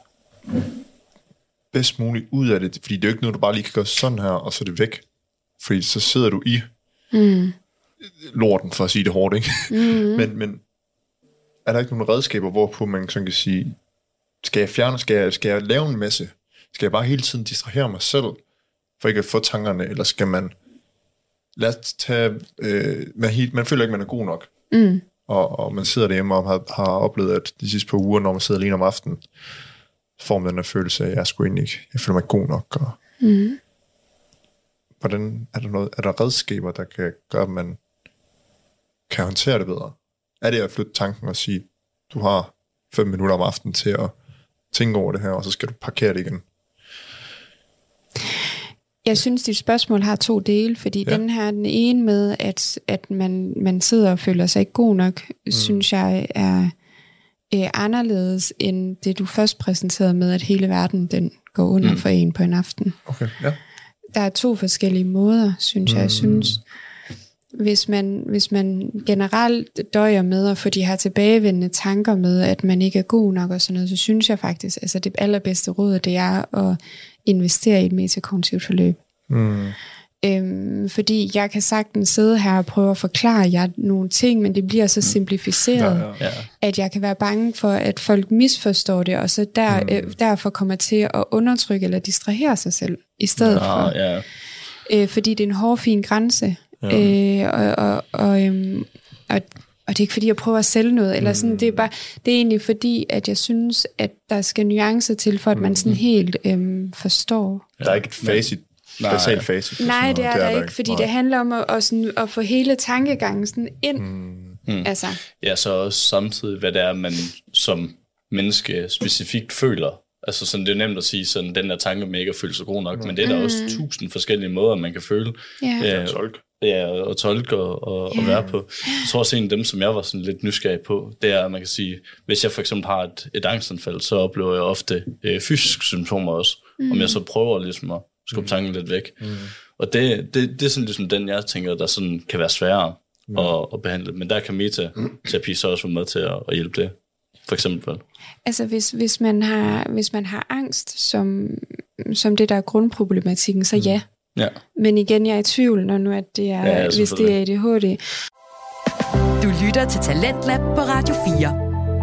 S5: bedst muligt ud af det? Fordi det er jo ikke noget, du bare lige kan gøre sådan her, og så er det væk. Fordi så sidder du i mm. lorten, for at sige det hårdt, ikke? Mm. men, men er der ikke nogen redskaber, hvorpå man sådan kan sige, skal jeg fjerne, skal jeg, skal jeg lave en masse? Skal jeg bare hele tiden distrahere mig selv, for ikke at få tankerne? Eller skal man, lad os tage, øh, man, man føler ikke, man er god nok. Mm. Og, og man sidder derhjemme og har, har oplevet, at de sidste par uger, når man sidder alene om aftenen, får man den her følelse af, at jeg sgu egentlig ikke, jeg føler mig ikke god nok. Og, mm. Hvordan, er der noget, er der redskaber, der kan gøre, at man kan håndtere det bedre? Er det at flytte tanken og sige, du har fem minutter om aftenen til at tænke over det her, og så skal du parkere det igen?
S4: Jeg synes, dit spørgsmål har to dele, fordi ja. den her, den ene med, at, at man, man sidder og føler sig ikke god nok, mm. synes jeg er øh, anderledes end det, du først præsenterede med, at hele verden den går under mm. for en på en aften.
S5: Okay, ja.
S4: Der er to forskellige måder, synes mm. jeg. Jeg synes, hvis man, hvis man generelt døjer med at få de her tilbagevendende tanker med, at man ikke er god nok og sådan noget, så synes jeg faktisk, altså det allerbedste råd, det er at investere i et metakognitivt forløb. Mm. Øhm, fordi jeg kan sagtens sidde her og prøve at forklare jer nogle ting, men det bliver så simplificeret, ja, ja, ja. at jeg kan være bange for, at folk misforstår det, og så der, mm. øh, derfor kommer til at undertrykke eller distrahere sig selv i stedet ja, for. Ja. Øh, fordi det er en hårfin grænse. Ja. Øh, og, og, og, øhm, og, og det er ikke fordi, jeg prøver at sælge noget, eller sådan, det er bare, det er egentlig fordi, at jeg synes, at der skal nuancer til, for at man sådan helt øhm, forstår.
S5: Der er ikke et facit, basalt facit.
S4: Nej, det er, det er der ikke, fordi nej. det handler om at, at, sådan, at få hele tankegangen sådan ind. Mm. Altså.
S6: Ja, så også samtidig, hvad det er, man som menneske specifikt føler. Altså sådan, det er nemt at sige, sådan, den der tanke med ikke at føle sig god nok, mm. men det er der mm. også tusind forskellige måder, man kan føle.
S4: Yeah.
S6: Øh, tolke. Ja, og tolke og, og, yeah. og være på. Jeg tror også, en af dem, som jeg var sådan lidt nysgerrig på, det er, at man kan sige, hvis jeg for eksempel har et, et angstanfald, så oplever jeg ofte øh, fysiske symptomer også, mm. om jeg så prøver ligesom at skubbe mm. tanken lidt væk. Mm. Og det, det, det er sådan ligesom den, jeg tænker, der sådan kan være sværere mm. at, at behandle. Men der kan metaterapi så også være med til at, at hjælpe det. For eksempel.
S4: Altså hvis, hvis, man har, hvis man har angst som, som det der er grundproblematikken, så ja.
S6: ja.
S4: Men igen, jeg er i tvivl, når nu at det er, ja, hvis det er A D H D.
S2: Du lytter til Talentlab på Radio fire.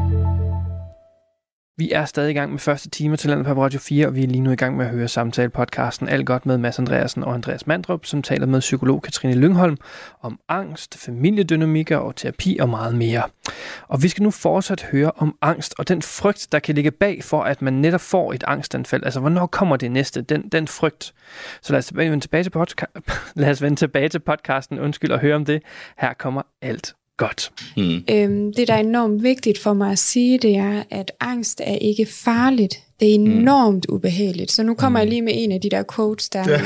S3: Vi er stadig i gang med første time til Talentlab på Radio fire, og vi er lige nu i gang med at høre samtale-podcasten Alt godt med Mads Andreasen og Andreas Mandrup, som taler med psykolog Katrine Lyngholm om angst, familiedynamikker og terapi og meget mere. Og vi skal nu fortsat høre om angst og den frygt, der kan ligge bag for, at man netop får et angstanfald. Altså, hvornår kommer det næste? Den, den frygt. Så lad os vende tilbage til, podca- lad os vende tilbage til podcasten, undskyld, og høre om det. Her kommer Alt godt.
S4: Mm. Øhm, det, der er enormt vigtigt for mig at sige, det er, at angst er ikke farligt. Det er enormt mm. ubehageligt. Så nu kommer mm. jeg lige med en af de der quotes der. Ja.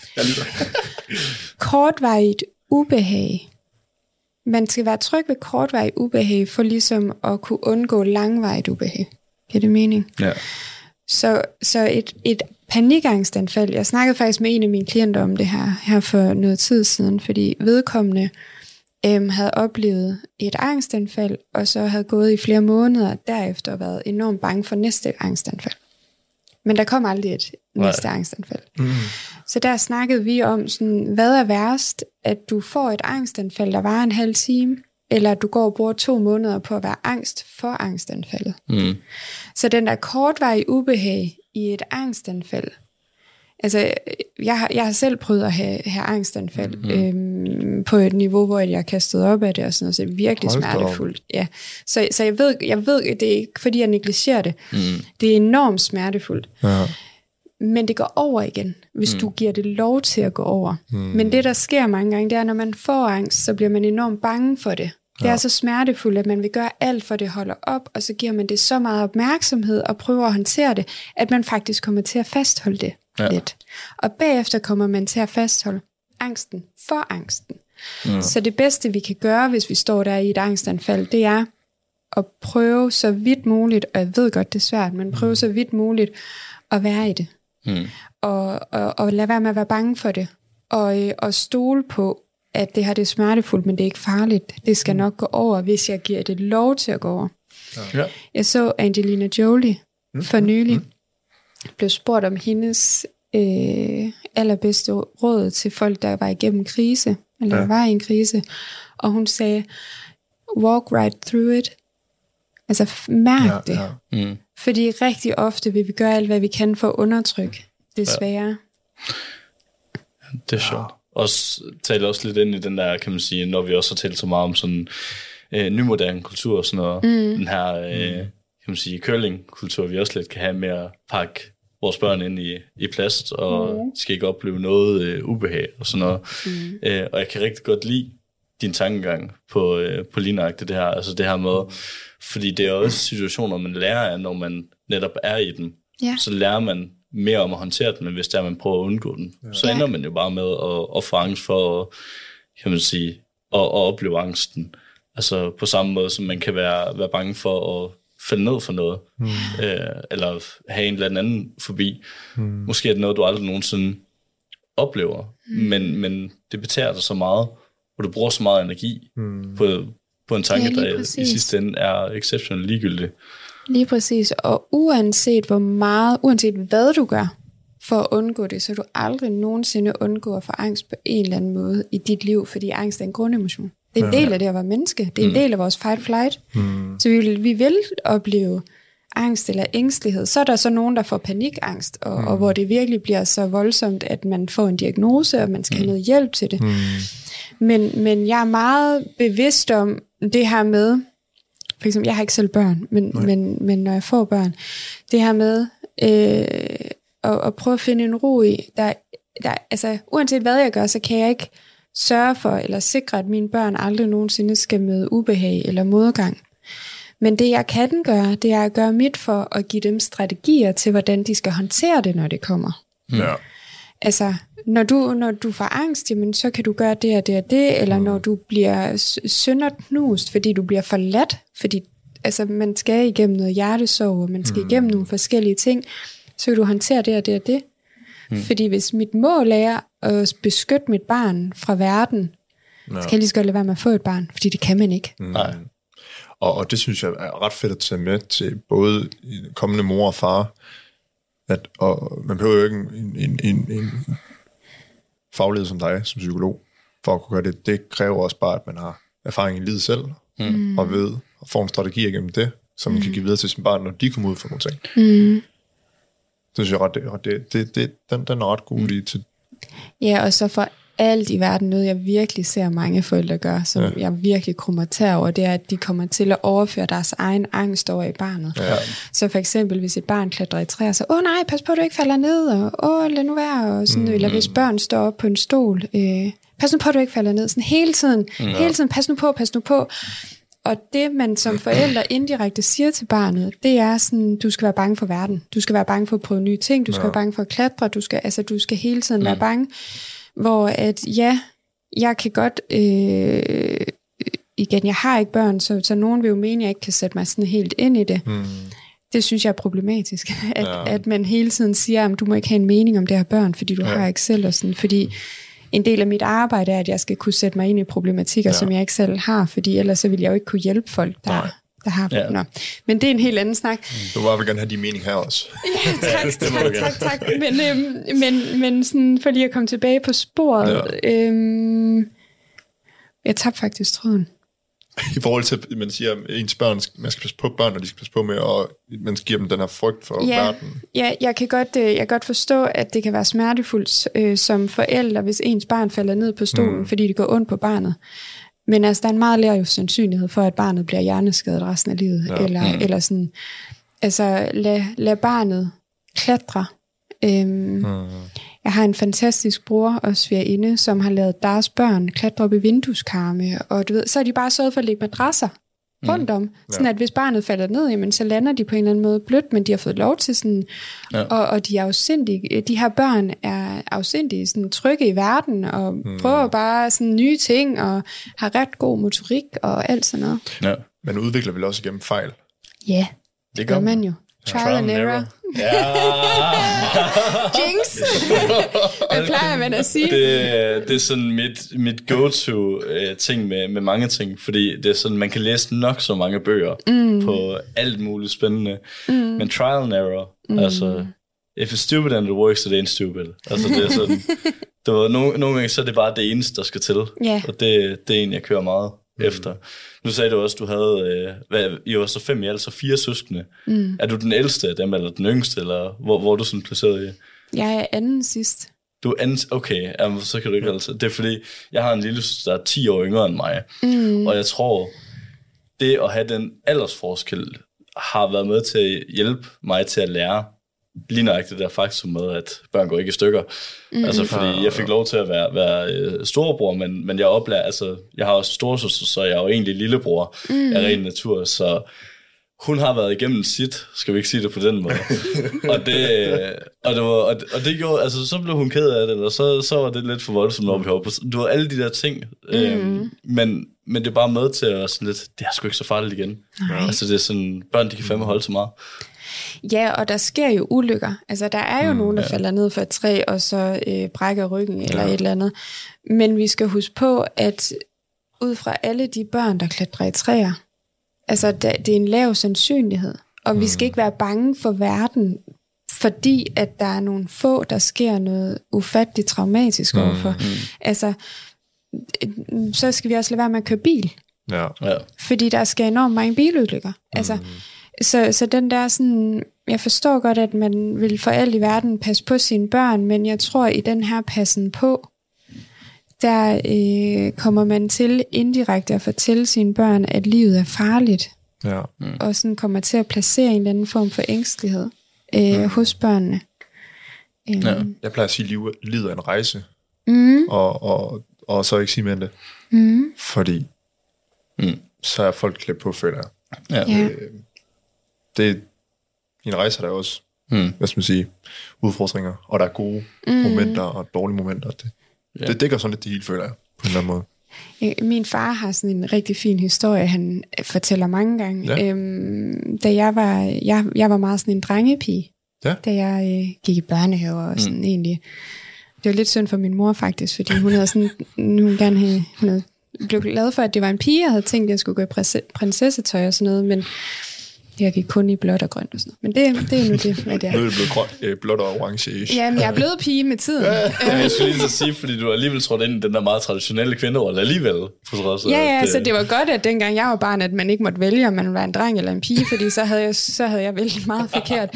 S4: Kortvarigt ubehag. Man skal være tryg ved kortvarigt ubehag, for ligesom at kunne undgå langvarigt ubehag. Giver det mening?
S6: Ja.
S4: Så, så et, et panikangstanfald, jeg snakkede faktisk med en af mine klienter om det her, her for noget tid siden, fordi vedkommende Øhm, havde oplevet et angstanfald, og så havde gået i flere måneder derefter og været enormt bange for næste angstanfald. Men der kom aldrig et næste Nej. angstanfald. Mm. Så der snakkede vi om, sådan, hvad er værst, at du får et angstanfald, der varer en halv time, eller at du går og bruger to måneder på at være angst for angstanfaldet. Mm. Så den der kortvarige ubehag i et angstanfald, altså, jeg har, jeg har selv prøvet at have, have angstanfald mm-hmm. øhm, på et niveau, hvor jeg kastede op af det, og sådan noget, så det er virkelig Hold smertefuldt. Ja. Så, så jeg ved, jeg ved, det er ikke fordi, jeg negligerer det. Mm. Det er enormt smertefuldt. Ja. Men det går over igen, hvis mm. du giver det lov til at gå over. Mm. Men det, der sker mange gange, det er, når man får angst, så bliver man enormt bange for det. Det er ja. så smertefuldt, at man vil gøre alt for, det holder op, og så giver man det så meget opmærksomhed og prøver at håndtere det, at man faktisk kommer til at fastholde det ja. lidt. Og bagefter kommer man til at fastholde angsten for angsten. Ja. Så det bedste, vi kan gøre, hvis vi står der i et angstanfald, det er at prøve så vidt muligt, og jeg ved godt, det er svært, men prøve så vidt muligt at være i det. Mm. Og, og, og lade være med at være bange for det. Og, og stole på, at det her det er smertefuldt, men det er ikke farligt. Det skal nok gå over, hvis jeg giver det lov til at gå over. Ja. Jeg så Angelina Jolie mm. for nylig. Mm. Blev spurgt om hendes øh, allerbedste råd til folk, der var igennem krise, eller ja. var i en krise. Og hun sagde, walk right through it. Altså mærk ja, det. Ja. Mm. Fordi rigtig ofte vil vi gøre alt, hvad vi kan for at undertrykke det svære.
S6: Ja. Det er sjovt. Også taler også lidt ind i den der, kan man sige, når vi også har talt så meget om sådan øh, nymoderne kultur og sådan noget. Mm. Den her, øh, kan man sige, curling-kultur, vi også lidt kan have med at pakke vores børn ind i, i plast, og mm. skal ikke opleve noget øh, ubehag og sådan noget. Mm. Øh, og jeg kan rigtig godt lide din tankegang på, øh, på lige nøjagtigt det her. Altså det her med, fordi det er også situationer, man lærer af, når man netop er i dem.
S4: Ja.
S6: Så lærer man mere om at håndtere den, men hvis der man prøver at undgå den, ja. så ender man jo bare med at, at få angst for at, kan man sige, at, at opleve angsten. Altså på samme måde, som man kan være, være bange for at falde ned for noget, mm. øh, eller have en eller anden forbi. Mm. Måske er det noget, du aldrig nogensinde oplever, mm. men, men det betager dig så meget, og du bruger så meget energi mm. på, på en tanke, ja, der i sidste ende er exceptionelt ligegyldig.
S4: Lige præcis, og uanset hvor meget, uanset hvad du gør for at undgå det, så du aldrig nogensinde undgår at få angst på en eller anden måde i dit liv, fordi angst er en grundemotion. Det er en del af det at være menneske. Det er en del af vores fight-flight. Mm. Så vi vil, vi vil opleve angst eller ængstelighed. Så er der så nogen, der får panikangst, og, mm. og hvor det virkelig bliver så voldsomt, at man får en diagnose, og man skal mm. have noget hjælp til det. Mm. Men, men jeg er meget bevidst om det her med, for eksempel, jeg har ikke selv børn, men, men, men når jeg får børn, det her med øh, at, at prøve at finde en ro i, der, der, altså uanset hvad jeg gør, så kan jeg ikke sørge for eller sikre, at mine børn aldrig nogensinde skal møde ubehag eller modgang. Men det jeg kan gøre, det er at gøre mit for at give dem strategier til, hvordan de skal håndtere det, når det kommer. Ja. Altså, når du, når du får angst, jamen, så kan du gøre det og det og det, eller mm. når du bliver sønderknust, fordi du bliver forladt, fordi altså, man skal igennem noget hjertesorg, og man skal mm. igennem nogle forskellige ting, så kan du håndtere det og det og det. Mm. Fordi hvis mit mål er at beskytte mit barn fra verden, ja. så kan jeg lige så godt lade være med at få et barn, fordi det kan man ikke.
S5: Mm. Nej. Og, og det synes jeg er ret fedt at tage med til både kommende mor og far, at og man behøver jo ikke en, en, en, en fagleder som dig, som psykolog, for at kunne gøre det. Det kræver også bare, at man har erfaring i livet selv, mm. og ved og får en strategi igennem det, som man mm. kan give videre til sin barn, når de kommer ud for nogle ting. Mm. Det synes jeg ret, det, det, det, det, den, den er ret god lige til.
S4: Ja, og så for alt i verden, noget jeg virkelig ser mange forældre gøre, som ja. jeg virkelig krummer tær over, det er, at de kommer til at overføre deres egen angst over i barnet. Ja. Så for eksempel, hvis et barn klatrer i træer, så, åh nej, pas på, at du ikke falder ned, og åh, lad nu være, og sådan, mm. eller hvis børn står op på en stol, øh, pas nu på, at du ikke falder ned, sådan hele tiden, ja. hele tiden, pas nu på, pas nu på. Og det, man som forældre indirekte siger til barnet, det er sådan, du skal være bange for verden, du skal være bange for at prøve nye ting, du skal ja. være bange for at klatre, du skal, altså, du skal hele tiden mm. være bange. Hvor at, ja, jeg kan godt, øh, igen, jeg har ikke børn, så, så nogen vil jo mene, at jeg ikke kan sætte mig sådan helt ind i det. Mm. Det synes jeg er problematisk, at, ja. at man hele tiden siger, at du må ikke have en mening om det her børn, fordi du ja. har ikke selv, og sådan, fordi en del af mit arbejde er, at jeg skal kunne sætte mig ind i problematikker, ja. som jeg ikke selv har, fordi ellers så vil jeg jo ikke kunne hjælpe folk, der, der har ja. Nå. Men det er en helt anden snak.
S5: Du vil gerne have de mening her også.
S4: Ja, tak, tak, tak, tak. Men, øhm, men, men sådan, for lige at komme tilbage på sporet, ja. øhm, jeg tabte faktisk tråden.
S5: I forhold til, at man siger, at ens børn, man skal passe på børn, og de skal passe på med, og man skal give dem den her frygt for
S4: ja,
S5: verden.
S4: Ja, jeg kan, godt, jeg kan godt forstå, at det kan være smertefuldt øh, som forælder, hvis ens barn falder ned på stolen, mm. fordi det går ondt på barnet. Men altså, der er en meget lav sandsynlighed for, at barnet bliver hjerneskadet resten af livet. Ja. Eller, mm. eller sådan, altså, lad, lad barnet klatre. Øhm, mm. Jeg har en fantastisk bror og svigerinde, som har lavet deres børn klatre op i vindueskarme, og du ved, så er de bare sørget for at lægge madrasser rundt om, mm. sådan ja. at hvis barnet falder ned, jamen, så lander de på en eller anden måde blødt, men de har fået lov til sådan, ja. og, og de er afsindige, de her børn er afsindige, sådan trygge i verden, og mm. prøver bare sådan nye ting, og har ret god motorik, og alt sådan noget.
S5: Ja. Man udvikler vel også igennem fejl?
S4: Ja, det, det gør man jo. Trial and error.
S6: Ja.
S4: Jinx. Hvad plejer man at sige?
S6: Det, det er sådan mit, mit go-to ting med, med mange ting, fordi det er sådan, man kan læse nok så mange bøger mm. på alt muligt spændende. Mm. Men trial and error, mm. altså, if it's stupid and it works, it ain't stupid. Altså det er sådan, det var, nogle, nogle gange så er det bare det eneste, der skal til. Yeah. Og det, det er en, jeg kører meget mm. efter. Nu sagde du også, du havde, øh, hvad, I var så fem i alt, så fire søskende. Mm. Er du den ældste af dem, eller den yngste, eller hvor, hvor er du sådan placeret i?
S4: Jeg er anden sidst.
S6: Du er anden, okay, jamen, så kan du ikke altså. Det er fordi, jeg har en lille søster, der er ti år yngre end mig, mm. og jeg tror, det at have den aldersforskel, har været med til at hjælpe mig til at lære, lige nøjagtigt det der faktum med, at børn går ikke i stykker. Mm. Altså, fordi jeg fik lov til at være, være øh, storebror, men, men jeg oplærer, altså, jeg har også storesøster, så jeg er jo egentlig lillebror mm. af ren natur, så hun har været igennem sit, skal vi ikke sige det på den måde. og, det, og, det var, og, det, og det gjorde, altså, så blev hun ked af det, eller så, så var det lidt for voldsomt, når vi var på. Det var alle de der ting, mm. øhm, men, men det er bare med til at sådan lidt, det er sgu ikke så farligt igen. Nej. Altså, det er sådan, børn, de kan fandme holde så meget.
S4: Ja, og der sker jo ulykker. Altså, der er jo mm, nogen, der ja. falder ned fra et træ, og så øh, brækker ryggen eller ja. et eller andet. Men vi skal huske på, at ud fra alle de børn, der klatrer i træer, altså, det er en lav sandsynlighed. Og mm. vi skal ikke være bange for verden, fordi at der er nogle få, der sker noget ufatteligt traumatisk mm. overfor. Mm. Altså, så skal vi også lade være med at køre bil.
S5: Ja. Ja.
S4: Fordi der sker enormt mange bilulykker. Altså, mm. Så, så den der sådan, jeg forstår godt, at man vil for alt i verden passe på sine børn, men jeg tror, i den her passen på, der øh, kommer man til indirekte at fortælle sine børn, at livet er farligt.
S5: Ja. Mm.
S4: Og sådan kommer til at placere en eller anden form for ængstelighed øh, mm. hos børnene.
S5: Um. Ja. Jeg plejer at sige, at livet er en rejse, mm. og, og, og så ikke sige mere end det. Mm. Fordi mm. så er folk klædt på, føler jeg.
S4: Ja.
S5: Øh, det en rejse, der er også, mm. hvad skal man sige, udfordringer, og der er gode mm. momenter og dårlige momenter. Det, yeah. det dækker sådan lidt det hele, føler jeg, på en eller anden måde.
S4: Min far har sådan en rigtig fin historie, han fortæller mange gange. Ja. Øhm, da jeg var, jeg, jeg var meget sådan en drengepige, ja. da jeg øh, gik i børnehave og sådan mm. egentlig. Det var lidt synd for min mor faktisk, fordi hun havde sådan, hun gerne have, hun havde blev glad for, at det var en pige, jeg havde tænkt, at jeg skulle gå i prinsessetøj og sådan noget, men jeg gik kun i blåt og grønt og sådan noget. Men det, det er nu det, hvad det er.
S5: Nu er det blevet grønt, øh, blåt og orange.
S4: Ja, men jeg er blevet pige med tiden.
S6: Ja, jeg skulle lige så sige, fordi du alligevel trådte ind i den der meget traditionelle kvinderolle alligevel.
S4: Så ja, ja, det... så det var godt, at dengang jeg var barn, at man ikke måtte vælge, om man var en dreng eller en pige, fordi så havde jeg, så havde jeg vælget meget forkert.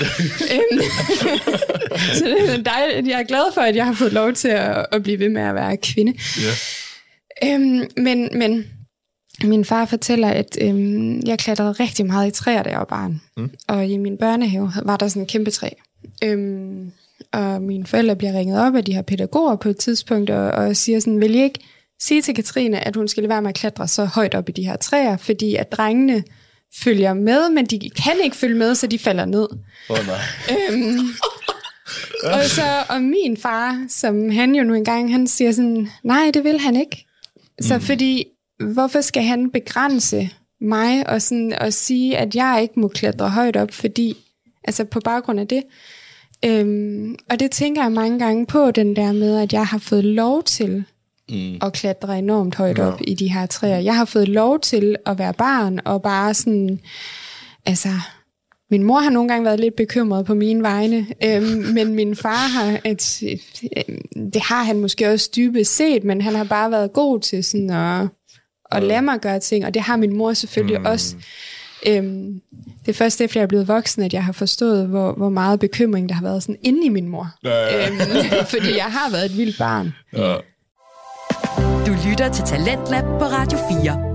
S4: Så det er dejligt. Jeg er glad for, at jeg har fået lov til at, at blive ved med at være kvinde. Ja. Øhm, men... men min far fortæller, at øhm, jeg klatrede rigtig meget i træer, da jeg var barn. Mm. Og i min børnehave var der sådan en kæmpe træ. Øhm, og mine forældre bliver ringet op af de her pædagoger på et tidspunkt, og, og siger sådan, vil I ikke sige til Katrine, at hun skal lade være med at klatre så højt op i de her træer, fordi at drengene følger med, men de kan ikke følge med, så de falder ned.
S6: Oh, nej.
S4: Øhm, og så og min far, som han jo nu engang, han siger sådan, nej, det vil han ikke. Så mm. fordi hvorfor skal han begrænse mig og, sådan, og sige, at jeg ikke må klatre højt op, fordi, altså på baggrund af det. Øhm, og det tænker jeg mange gange på, den der med, at jeg har fået lov til mm. at klatre enormt højt op ja. i de her træer. Jeg har fået lov til at være barn, og bare sådan, altså, min mor har nogle gange været lidt bekymret på mine vegne, øhm, men min far har, et, det har han måske også dybest set, men han har bare været god til sådan at og lade mig gøre ting, og det har min mor selvfølgelig mm. også. Øhm, det er først efter jeg er blevet voksen, at jeg har forstået, hvor, hvor meget bekymring der har været sådan inde i min mor. Ja, ja. Øhm, fordi jeg har været et vildt barn. Ja.
S2: Du lytter til Talentlab på Radio fire.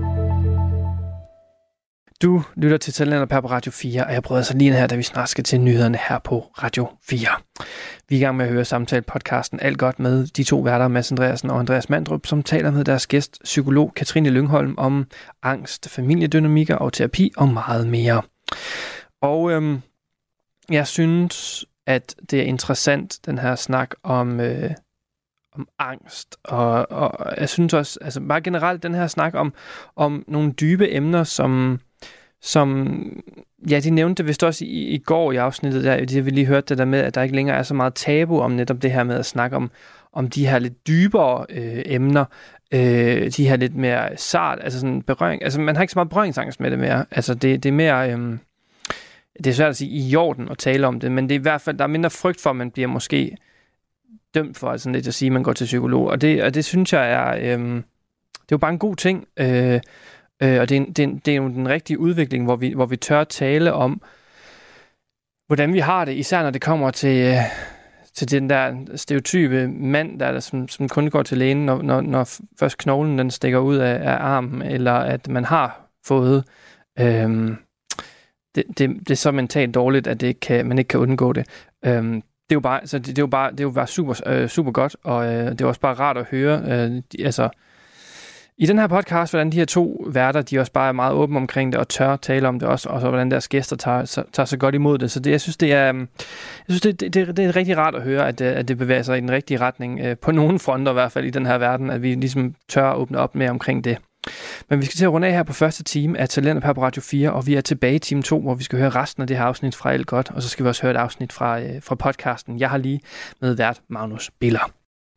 S3: Du lytter til Talentlab her på Radio fire, og jeg prøver så lige her, da vi snart skal til nyhederne her på Radio fire. Vi er i gang med at høre samtale-podcasten Alt Godt med de to værter, Mads Andreasen og Andreas Mandrup, som taler med deres gæst, psykolog Katrine Lyngholm, om angst, familiedynamikker og terapi og meget mere. Og øhm, jeg synes, at det er interessant, den her snak om, øh, om angst. Og, og jeg synes også, altså bare generelt den her snak om, om nogle dybe emner, som... som, ja, de nævnte det vist også i, i går i afsnittet, der de vi lige hørte det der med, at der ikke længere er så meget tabu om netop det her med at snakke om, om de her lidt dybere øh, emner, øh, de her lidt mere sart, altså sådan berøring, altså man har ikke så meget berøringsangst med det mere, altså det, det er mere, øh, det er svært at sige i orden at tale om det, men det er i hvert fald, der er mindre frygt for, at man bliver måske dømt for sådan lidt at sige, at man går til psykolog, og det, og det synes jeg er, øh, det er jo bare en god ting, øh, Øh, og det er, det, er, det er jo den rigtige udvikling, hvor vi, hvor vi tør tale om, hvordan vi har det, især når det kommer til, øh, til den der stereotype mand, der, der som, som kun går til lægen, når, når, når først knoglen den stikker ud af, af armen, eller at man har fået. Øh, det, det, det er så mentalt dårligt, at det ikke kan, man ikke kan undgå det. Øhm, det er jo bare, altså, det, det er jo bare, det er jo bare super, øh, super godt, og øh, det er også bare rart at høre, øh, de, altså, i den her podcast, hvordan de her to værter, de også bare er meget åbne omkring det, og tør tale om det også, og så hvordan deres gæster tager, så, tager så godt imod det. Så det, jeg synes, det er, jeg synes, det, det, det, det er rigtig rart at høre, at, at det bevæger sig i den rigtige retning, øh, på nogle fronter i hvert fald i den her verden, at vi ligesom tør at åbne op mere omkring det. Men vi skal til at runde af her på første time af Talentlab her på Radio fire, og vi er tilbage i time to, hvor vi skal høre resten af det her afsnit fra Alt Godt, og så skal vi også høre et afsnit fra, øh, fra podcasten. Jeg har lige med vært Magnus Biller.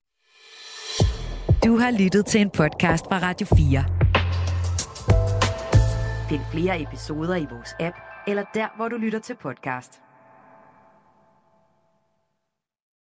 S2: Du har lyttet til en podcast fra Radio fire. Find flere episoder i vores app, eller der, hvor du lytter til podcast.